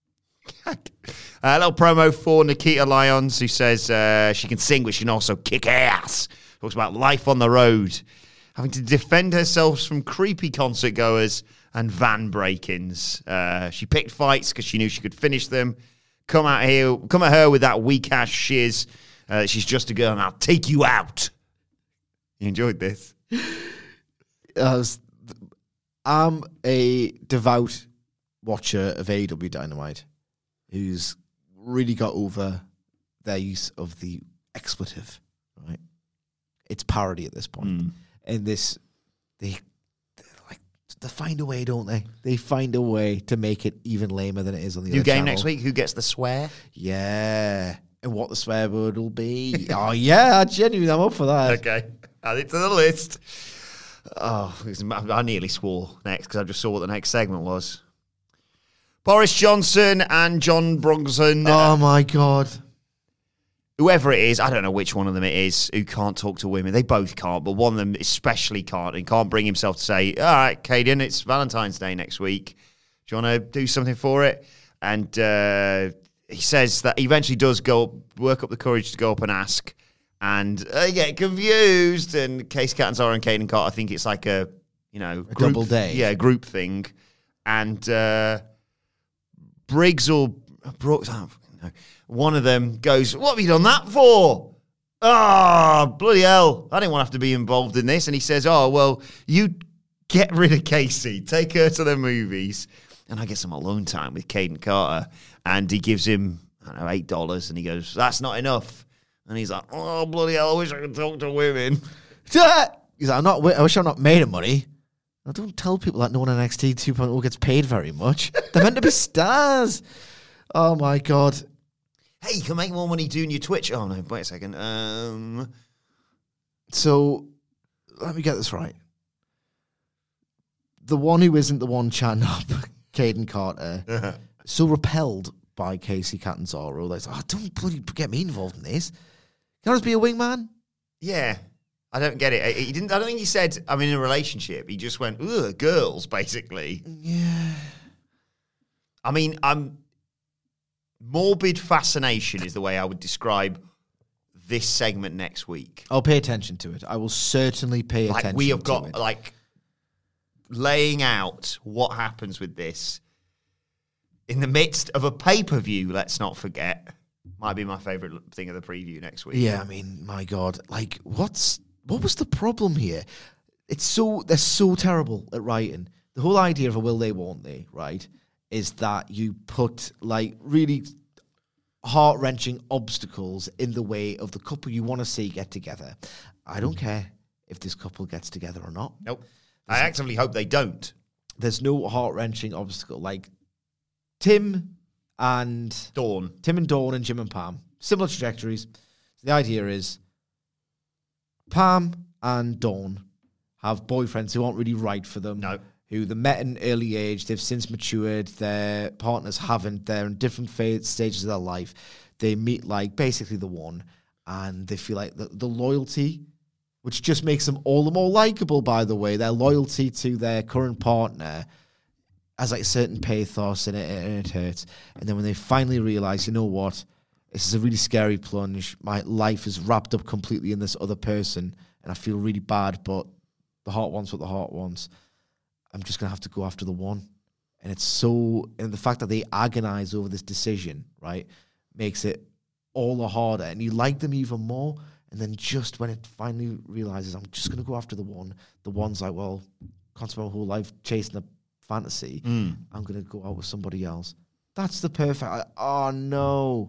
A little promo for Nikita Lyons, who says she can sing, but she can also kick ass. Talks about life on the road, having to defend herself from creepy concert goers and van break-ins. She picked fights because she knew she could finish them. Come at her with that weak-ass shiz. She's just a girl, and I'll take you out. You enjoyed this? I'm a devout watcher of AEW Dynamite who's really got over their use of the expletive, right? It's parody at this point. And this, they find a way, don't they? They find a way to make it even lamer than it is on the other channel. New game next week. Who gets the swear? Yeah. And what the swear word will be. Oh, yeah. I'm up for that. Okay. Add it to the list. Oh, I nearly swore next because I just saw what the next segment was. Boris Johnson and John Bronson. Oh, my God. Whoever it is, I don't know which one of them it is, who can't talk to women. They both can't, but one of them especially can't and can't bring himself to say, all right, Caden, it's Valentine's Day next week. Do you want to do something for it? And he says that he eventually does work up the courage to go up and ask. And they get confused. And Case Catanzaro and Caden Carter think it's like a group, double day. Yeah, group thing. And Briggs or Brooks, I don't fucking know. One of them goes, "What have you done that for?" "Oh, bloody hell. I didn't want to have to be involved in this." And he says, "Oh, well, you get rid of Casey. Take her to the movies. And I get some alone time with Caden Carter." And he gives him, I don't know, $8. And he goes, "That's not enough." And he's like, "Oh, bloody hell, I wish I could talk to women." He's like, I wish I'm not made of money. I don't tell people that no one on NXT 2.0 gets paid very much. They're meant to be stars. Oh, my God. Hey, you can make more money doing your Twitch. Oh, no, wait a second. So, let me get this right. The one who isn't the one chatting up, Caden Carter, so repelled by Casey Catanzaro, like, "Oh, don't bloody get me involved in this. Can I just be a wingman?" Yeah. I don't get it. He didn't. I don't think he said, "I'm in a relationship." He just went, "Ugh, girls," basically. Yeah. I mean, morbid fascination is the way I would describe this segment next week. I'll pay attention to it. I will certainly pay attention to it. Like, we have got, like, laying out what happens with this in the midst of a pay-per-view, let's not forget. Might be my favourite thing of the preview next week. Yeah, I mean, my God. Like, what was the problem here? They're so terrible at writing. The whole idea of a will they, won't they, right, is that you put, like, really heart-wrenching obstacles in the way of the couple you want to see get together. I don't care if this couple gets together or not. Nope. I actively hope they don't. There's no heart-wrenching obstacle. Like, Tim and Dawn and Jim and Pam, similar trajectories. The idea is Pam and Dawn have boyfriends who aren't really right for them. No. Who they met at an early age. They've since matured. Their partners haven't. They're in different stages of their life. They meet, like, basically the one, and they feel like the loyalty, which just makes them all the more likable, by the way, their loyalty to their current partner has, like, a certain pathos in it, and it hurts. And then when they finally realize, you know what, this is a really scary plunge. My life is wrapped up completely in this other person, and I feel really bad, but the heart wants what the heart wants. I'm just going to have to go after the one. And it's so, and the fact that they agonize over this decision, right, makes it all the harder. And you like them even more. And then just when it finally realizes, I'm just going to go after the one's like, well, can't spend my whole life chasing a fantasy. I'm going to go out with somebody else. That's the perfect, oh no.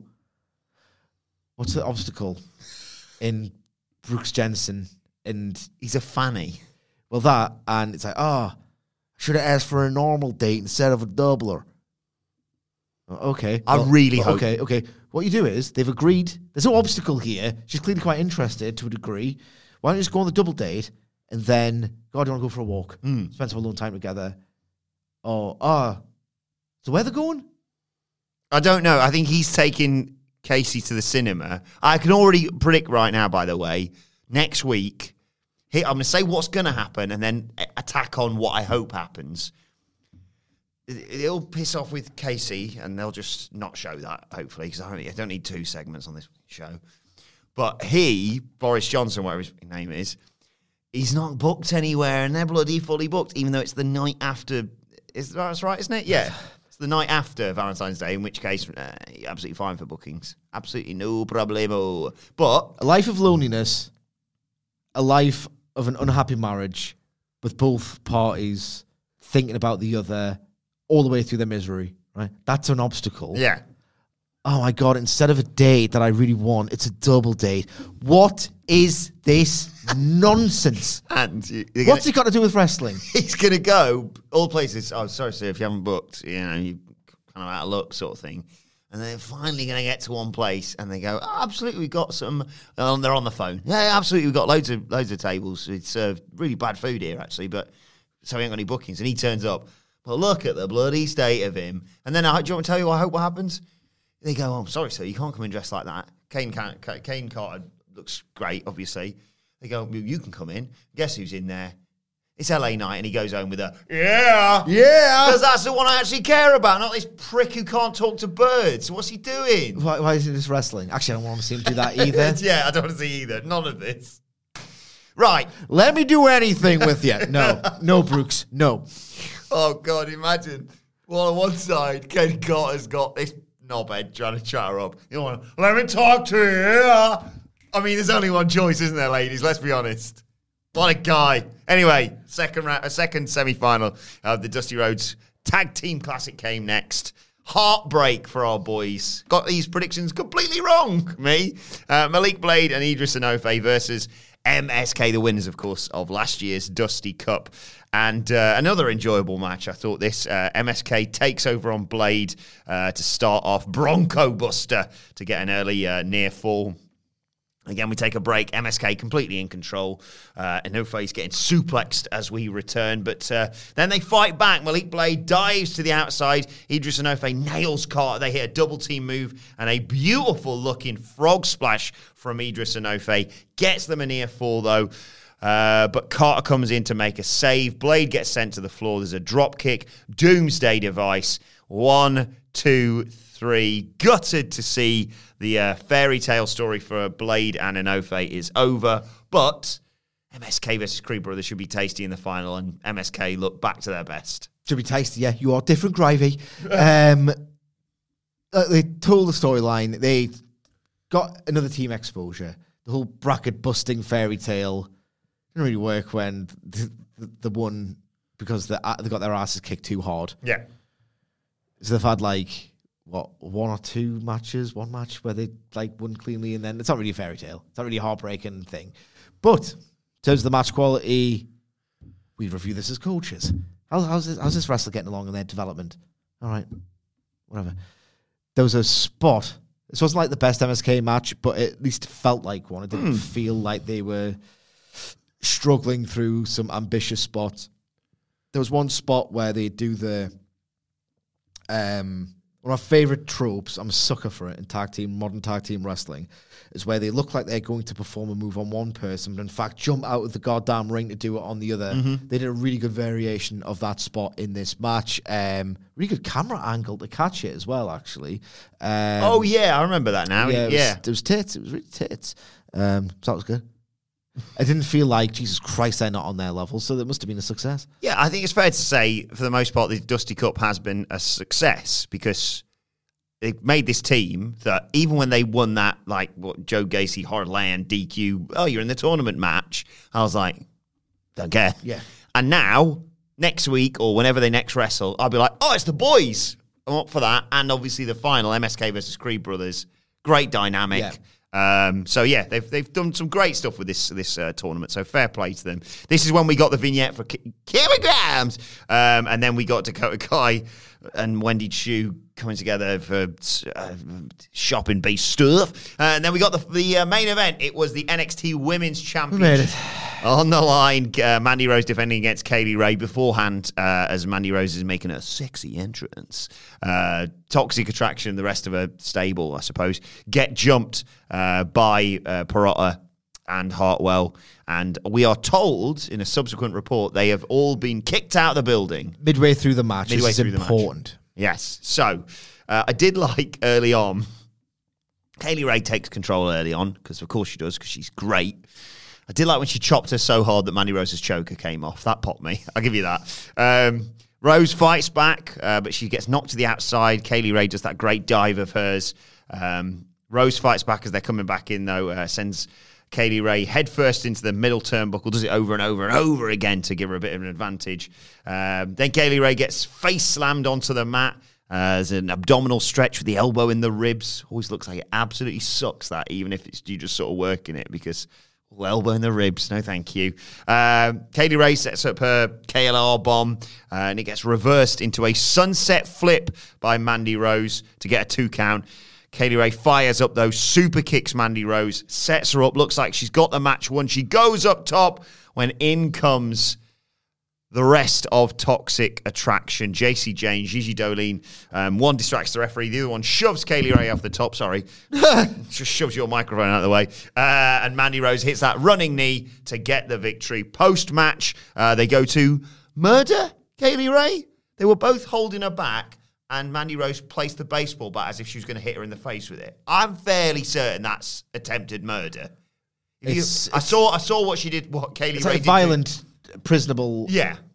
What's the obstacle in Brooks Jensen? And he's a fanny. Well, that, and it's like, should have asked for a normal date instead of a doubler. Okay. I really hope. Okay. What you do is, they've agreed, there's no obstacle here. She's clearly quite interested to a degree. Why don't you just go on the double date and then, God, do you want to go for a walk? Spend some alone time together. So where they're going? I don't know. I think he's taking Casey to the cinema. I can already predict right now, by the way, next week, I'm going to say what's going to happen and then attack on what I hope happens. It'll piss off with Casey, and they'll just not show that, hopefully, because I don't need 2 segments on this show. But Boris Johnson, whatever his name is, he's not booked anywhere, and they're bloody fully booked, even though it's the night after. That's right, isn't it? Yeah. It's the night after Valentine's Day, in which case, you're absolutely fine for bookings. Absolutely no problemo. But a life of loneliness, a life of an unhappy marriage, with both parties thinking about the other all the way through their misery, right? That's an obstacle. Yeah. Oh my God, instead of a date that I really want, it's a double date. What is this nonsense? And what's it got to do with wrestling? He's going to go all places. Oh, sorry, sir, if you haven't booked, you kind of out of luck sort of thing. And they're finally going to get to one place, and they go, absolutely, we've got some. They're on the phone. Yeah, absolutely, we've got loads of tables. We serve really bad food here, actually, but so we ain't got any bookings. And he turns up. But look at the bloody state of him. And then, do you want me to tell you what happens? They go, I'm sorry, sir, you can't come in dressed like that. Kane Carter looks great, obviously. They go, well, you can come in. Guess who's in there? It's LA Knight, and he goes home with a, yeah. Because that's the one I actually care about, not this prick who can't talk to birds. What's he doing? Why is he just wrestling? Actually, I don't want to see him do that either. Yeah, I don't want to see either. None of this. Right. Let me do anything with you. No, Brooks, no. Oh, God, imagine. Well, on one side, Katie Carter's got this knobhead trying to chat her up. You know, let me talk to you. I mean, there's only one choice, isn't there, ladies? Let's be honest. What a guy. Anyway, second semi-final of the Dusty Rhodes Tag Team Classic came next. Heartbreak for our boys. Got these predictions completely wrong, me. Malik Blade and Idris Enofe versus MSK, the winners, of course, of last year's Dusty Cup. And another enjoyable match, I thought this. MSK takes over on Blade to start off. Bronco Buster to get an early near fall. Again, we take a break. MSK completely in control. Enofe's getting suplexed as we return. But then they fight back. Malik Blade dives to the outside. Idris Enofe nails Carter. They hit a double team move and a beautiful looking frog splash from Idris Enofe. Gets them a near fall, though. But Carter comes in to make a save. Blade gets sent to the floor. There's a drop kick. Doomsday device. 1, 2, 3. Gutted to see the fairy tale story for Blade and Enofe is over. But MSK versus Creed Brothers should be tasty in the final, and MSK look back to their best. Should be tasty, yeah. You are different gravy. They told the storyline. They got another team exposure. The whole bracket busting fairy tale didn't really work when the one, because they got their asses kicked too hard. Yeah. So they've had one or two matches, one match where they won cleanly, and then it's not really a fairy tale. It's not really a heartbreaking thing. But in terms of the match quality, we review this as coaches. How's this wrestler getting along in their development? All right, whatever. There was a spot. This wasn't like the best MSK match, but it at least felt like one. It didn't feel like they were struggling through some ambitious spots. There was one spot where they do the one of my favourite tropes, I'm a sucker for it in modern tag team wrestling, is where they look like they're going to perform a move on one person, but in fact jump out of the goddamn ring to do it on the other. Mm-hmm. They did a really good variation of that spot in this match. Really good camera angle to catch it as well, actually. Oh, yeah, I remember that now. Yeah. It was tits. It was really tits. So that was good. I didn't feel like, Jesus Christ, they're not on their level, so that must have been a success. Yeah, I think it's fair to say, for the most part, the Dusty Cup has been a success because they made this team that even when they won that, Joe Gacy, Hardland, DQ, you're in the tournament match, I was like, don't care. Yeah. And now, next week or whenever they next wrestle, I'll be like, it's the boys. I'm up for that. And obviously the final, MSK versus Creed Brothers, great dynamic. Yeah. They've done some great stuff with this tournament, so fair play to them. This is when we got the vignette for Kilograms, and then we got Dakota Kai and Wendy Chu coming together for shopping-based stuff, and then we got the main event. It was the NXT Women's Championship. On the line, Mandy Rose defending against Kaylee Ray beforehand, as Mandy Rose is making a sexy entrance. Toxic Attraction, the rest of her stable, I suppose, get jumped by Peralta and Hartwell. And we are told in a subsequent report they have all been kicked out of the building. Midway through the match. This is important. Yes. So, I did like early on, Kaylee Ray takes control early on, because of course she does, because she's great. I did like when she chopped her so hard that Mandy Rose's choker came off. That popped me. I'll give you that. Rose fights back, but she gets knocked to the outside. Kaylee Ray does that great dive of hers. Rose fights back as they're coming back in, though. Sends Kaylee Ray headfirst into the middle turnbuckle. Does it over and over and over again to give her a bit of an advantage. Then Kaylee Ray gets face slammed onto the mat. There's an abdominal stretch with the elbow in the ribs. Always looks like it absolutely sucks, that, even if it's you just sort of working it, because... elbow in the ribs, no thank you. Kaylee Ray sets up her KLR bomb, and it gets reversed into a sunset flip by Mandy Rose to get a 2 count. Kaylee Ray fires up, though, super kicks Mandy Rose, sets her up, looks like she's got the match won. She goes up top when in comes the rest of Toxic Attraction. JC Jane, Gigi Dolin. One distracts the referee. The other one shoves Kaylee Ray off the top. Sorry. Just shoves your microphone out of the way. And Mandy Rose hits that running knee to get the victory. Post-match, they go to murder Kaylee Ray. They were both holding her back, and Mandy Rose placed the baseball bat as if she was going to hit her in the face with it. I'm fairly certain that's attempted murder. I saw what she did, what Kaylee Ray did. Violent... prisonable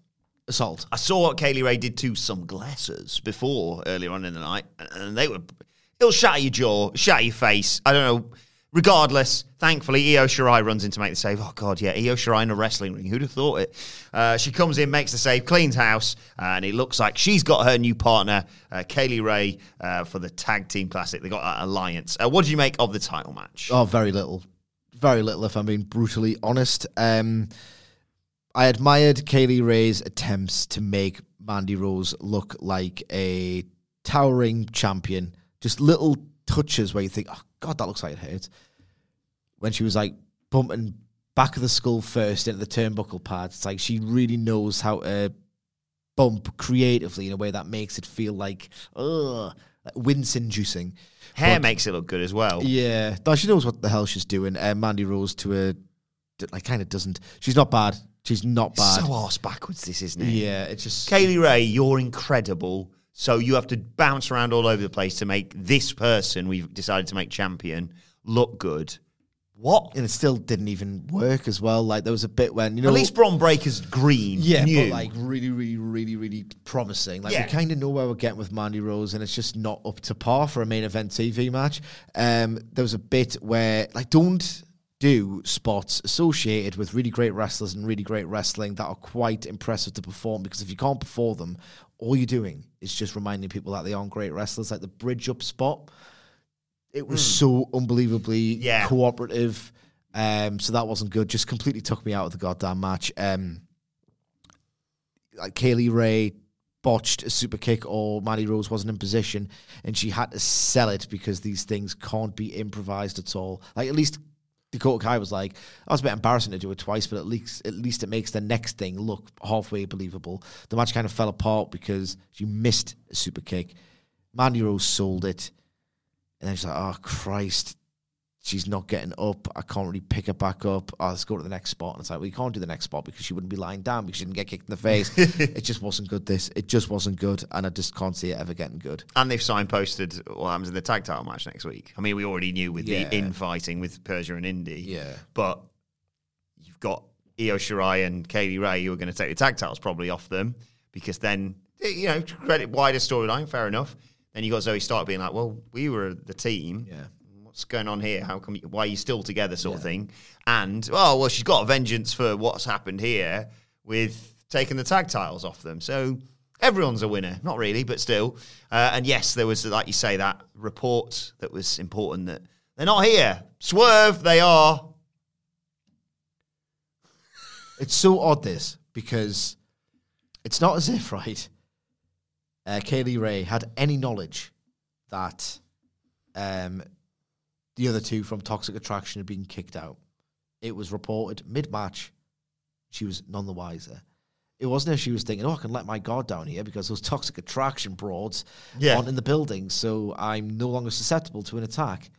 assault. I saw what Kaylee Ray did to some glasses before, earlier on in the night, and it'll shatter your jaw, shatter your face. I don't know. Regardless, thankfully, Io Shirai runs in to make the save. Oh, God, yeah, Io Shirai in a wrestling ring. Who'd have thought it? She comes in, makes the save, cleans house, and it looks like she's got her new partner, Kaylee Ray, for the Tag Team Classic. They got that alliance. What did you make of the title match? Oh, very little. Very little, if I'm being brutally honest. I admired Kaylee Ray's attempts to make Mandy Rose look like a towering champion. Just little touches where you think, oh, God, that looks like it hurts. When she was like bumping back of the skull first into the turnbuckle pads, it's like she really knows how to bump creatively in a way that makes it feel like wince-inducing. Hair makes it look good as well. Yeah, she knows what the hell she's doing. Mandy Rose kind of doesn't. She's not bad. She's not bad. So arse backwards, this, isn't it? Yeah, it's just... Kaylee Ray, you're incredible. So you have to bounce around all over the place to make this person we've decided to make champion look good. What? And it still didn't even work as well. Like, there was a bit when, at least Bron Breakker's green. Yeah, new. but like really, really, really, really promising. Like, we kind of know where we're getting with Mandy Rose, and it's just not up to par for a main event TV match. There was a bit where, like, don't do spots associated with really great wrestlers and really great wrestling that are quite impressive to perform, because if you can't perform them, all you're doing is just reminding people that they aren't great wrestlers. Like the bridge up spot, it was so unbelievably cooperative. So that wasn't good. Just completely took me out of the goddamn match. Like Kaylee Ray botched a super kick, or Mandy Rose wasn't in position, and she had to sell it because these things can't be improvised at all. Like, at least Dakota Kai was like, oh, it's a bit embarrassing to do it twice, but at least it makes the next thing look halfway believable. The match kind of fell apart because she missed a super kick. Mandy Rose sold it, and then she's like, oh, Christ, she's not getting up. I can't really pick her back up. Oh, let's go to the next spot. And it's like, well, you can't do the next spot because she wouldn't be lying down because she didn't get kicked in the face. It just wasn't good, It just wasn't good, and I just can't see it ever getting good. And they've signposted what happens in the tag title match next week. I mean, we already knew with the infighting with Persia and Indy. Yeah. But you've got Io Shirai and Kaylee Ray who are going to take the tag titles probably off them, because then, credit wider storyline, fair enough. Then you got Zoe Stark being like, well, we were the team. Yeah. What's going on here? Why are you still together, sort of thing? And, well, she's got a vengeance for what's happened here with taking the tag titles off them. So everyone's a winner. Not really, but still. And yes, there was, like you say, that report that was important that they're not here. Swerve, they are. It's so odd, this, because it's not as if, right, Kaylee Ray had any knowledge that the other two from Toxic Attraction had been kicked out. It was reported mid-match. She was none the wiser. It wasn't as she was thinking, I can let my guard down here because those Toxic Attraction broads aren't in the building, so I'm no longer susceptible to an attack.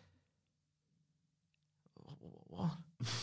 What?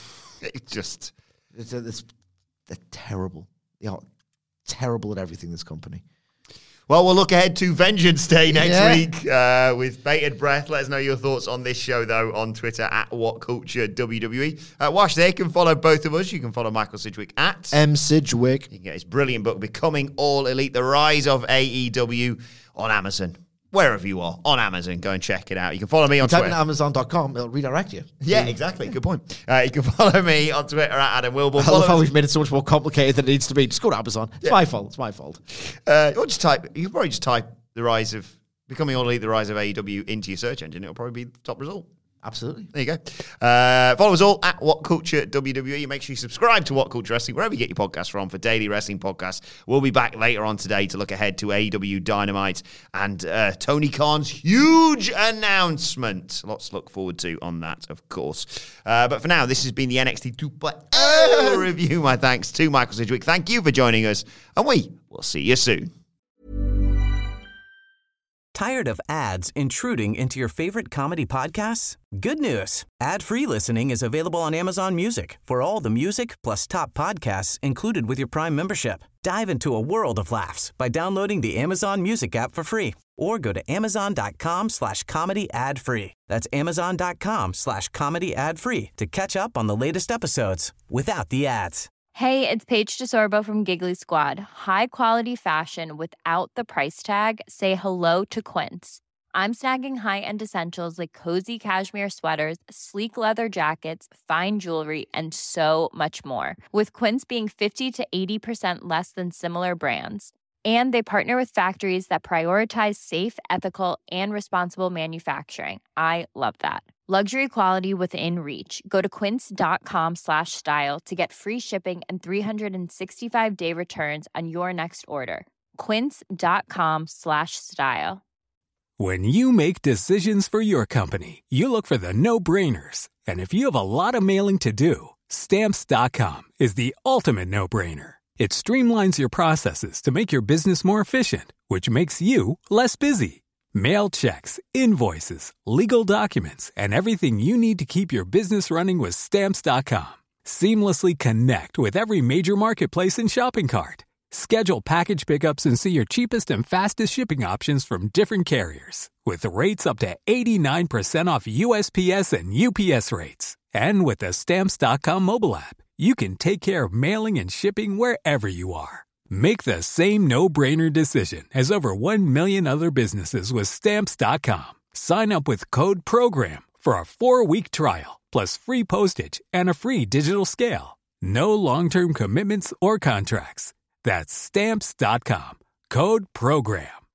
They're terrible. They are terrible at everything, this company. Well, we'll look ahead to Vengeance Day next week with bated breath. Let us know your thoughts on this show, though, on Twitter at WhatCultureWWE. Wash, they can follow both of us. You can follow Michael Sidgwick at Sidgwick. You can get his brilliant book, Becoming All Elite, The Rise of AEW, on Amazon. Wherever you are, on Amazon, go and check it out. You can follow me on Twitter. Type in Amazon.com, it'll redirect you. Yeah, exactly. Good point. You can follow me on Twitter at Adam Wilborn. I love how we've made it so much more complicated than it needs to be. Just go to Amazon. It's my fault. It's my fault. Or just you can probably just type the rise of Becoming All Elite, the rise of AEW into your search engine. It'll probably be the top result. Absolutely. There you go. Follow us all at WhatCultureWWE. Make sure you subscribe to What Culture Wrestling, wherever you get your podcasts from, for daily wrestling podcasts. We'll be back later on today to look ahead to AEW Dynamite and Tony Khan's huge announcement. Lots to look forward to on that, of course. But for now, this has been the NXT 2.0 review. My thanks to Michael Sidgwick. Thank you for joining us, and we will see you soon. Tired of ads intruding into your favorite comedy podcasts? Good news. Ad-free listening is available on Amazon Music for all the music plus top podcasts included with your Prime membership. Dive into a world of laughs by downloading the Amazon Music app for free, or go to amazon.com/comedy ad-free. That's amazon.com/comedy ad-free to catch up on the latest episodes without the ads. Hey, it's Paige DeSorbo from Giggly Squad. High quality fashion without the price tag. Say hello to Quince. I'm snagging high-end essentials like cozy cashmere sweaters, sleek leather jackets, fine jewelry, and so much more. With Quince being 50 to 80% less than similar brands. And they partner with factories that prioritize safe, ethical, and responsible manufacturing. I love that. Luxury quality within reach. Go to quince.com/style to get free shipping and 365-day returns on your next order. Quince.com/style. When you make decisions for your company, you look for the no-brainers. And if you have a lot of mailing to do, Stamps.com is the ultimate no-brainer. It streamlines your processes to make your business more efficient, which makes you less busy. Mail checks, invoices, legal documents, and everything you need to keep your business running with Stamps.com. Seamlessly connect with every major marketplace and shopping cart. Schedule package pickups and see your cheapest and fastest shipping options from different carriers, with rates up to 89% off USPS and UPS rates. And with the Stamps.com mobile app, you can take care of mailing and shipping wherever you are. Make the same no-brainer decision as over 1 million other businesses with Stamps.com. Sign up with code PROGRAM for a 4-week trial, plus free postage and a free digital scale. No long-term commitments or contracts. That's Stamps.com. Code PROGRAM.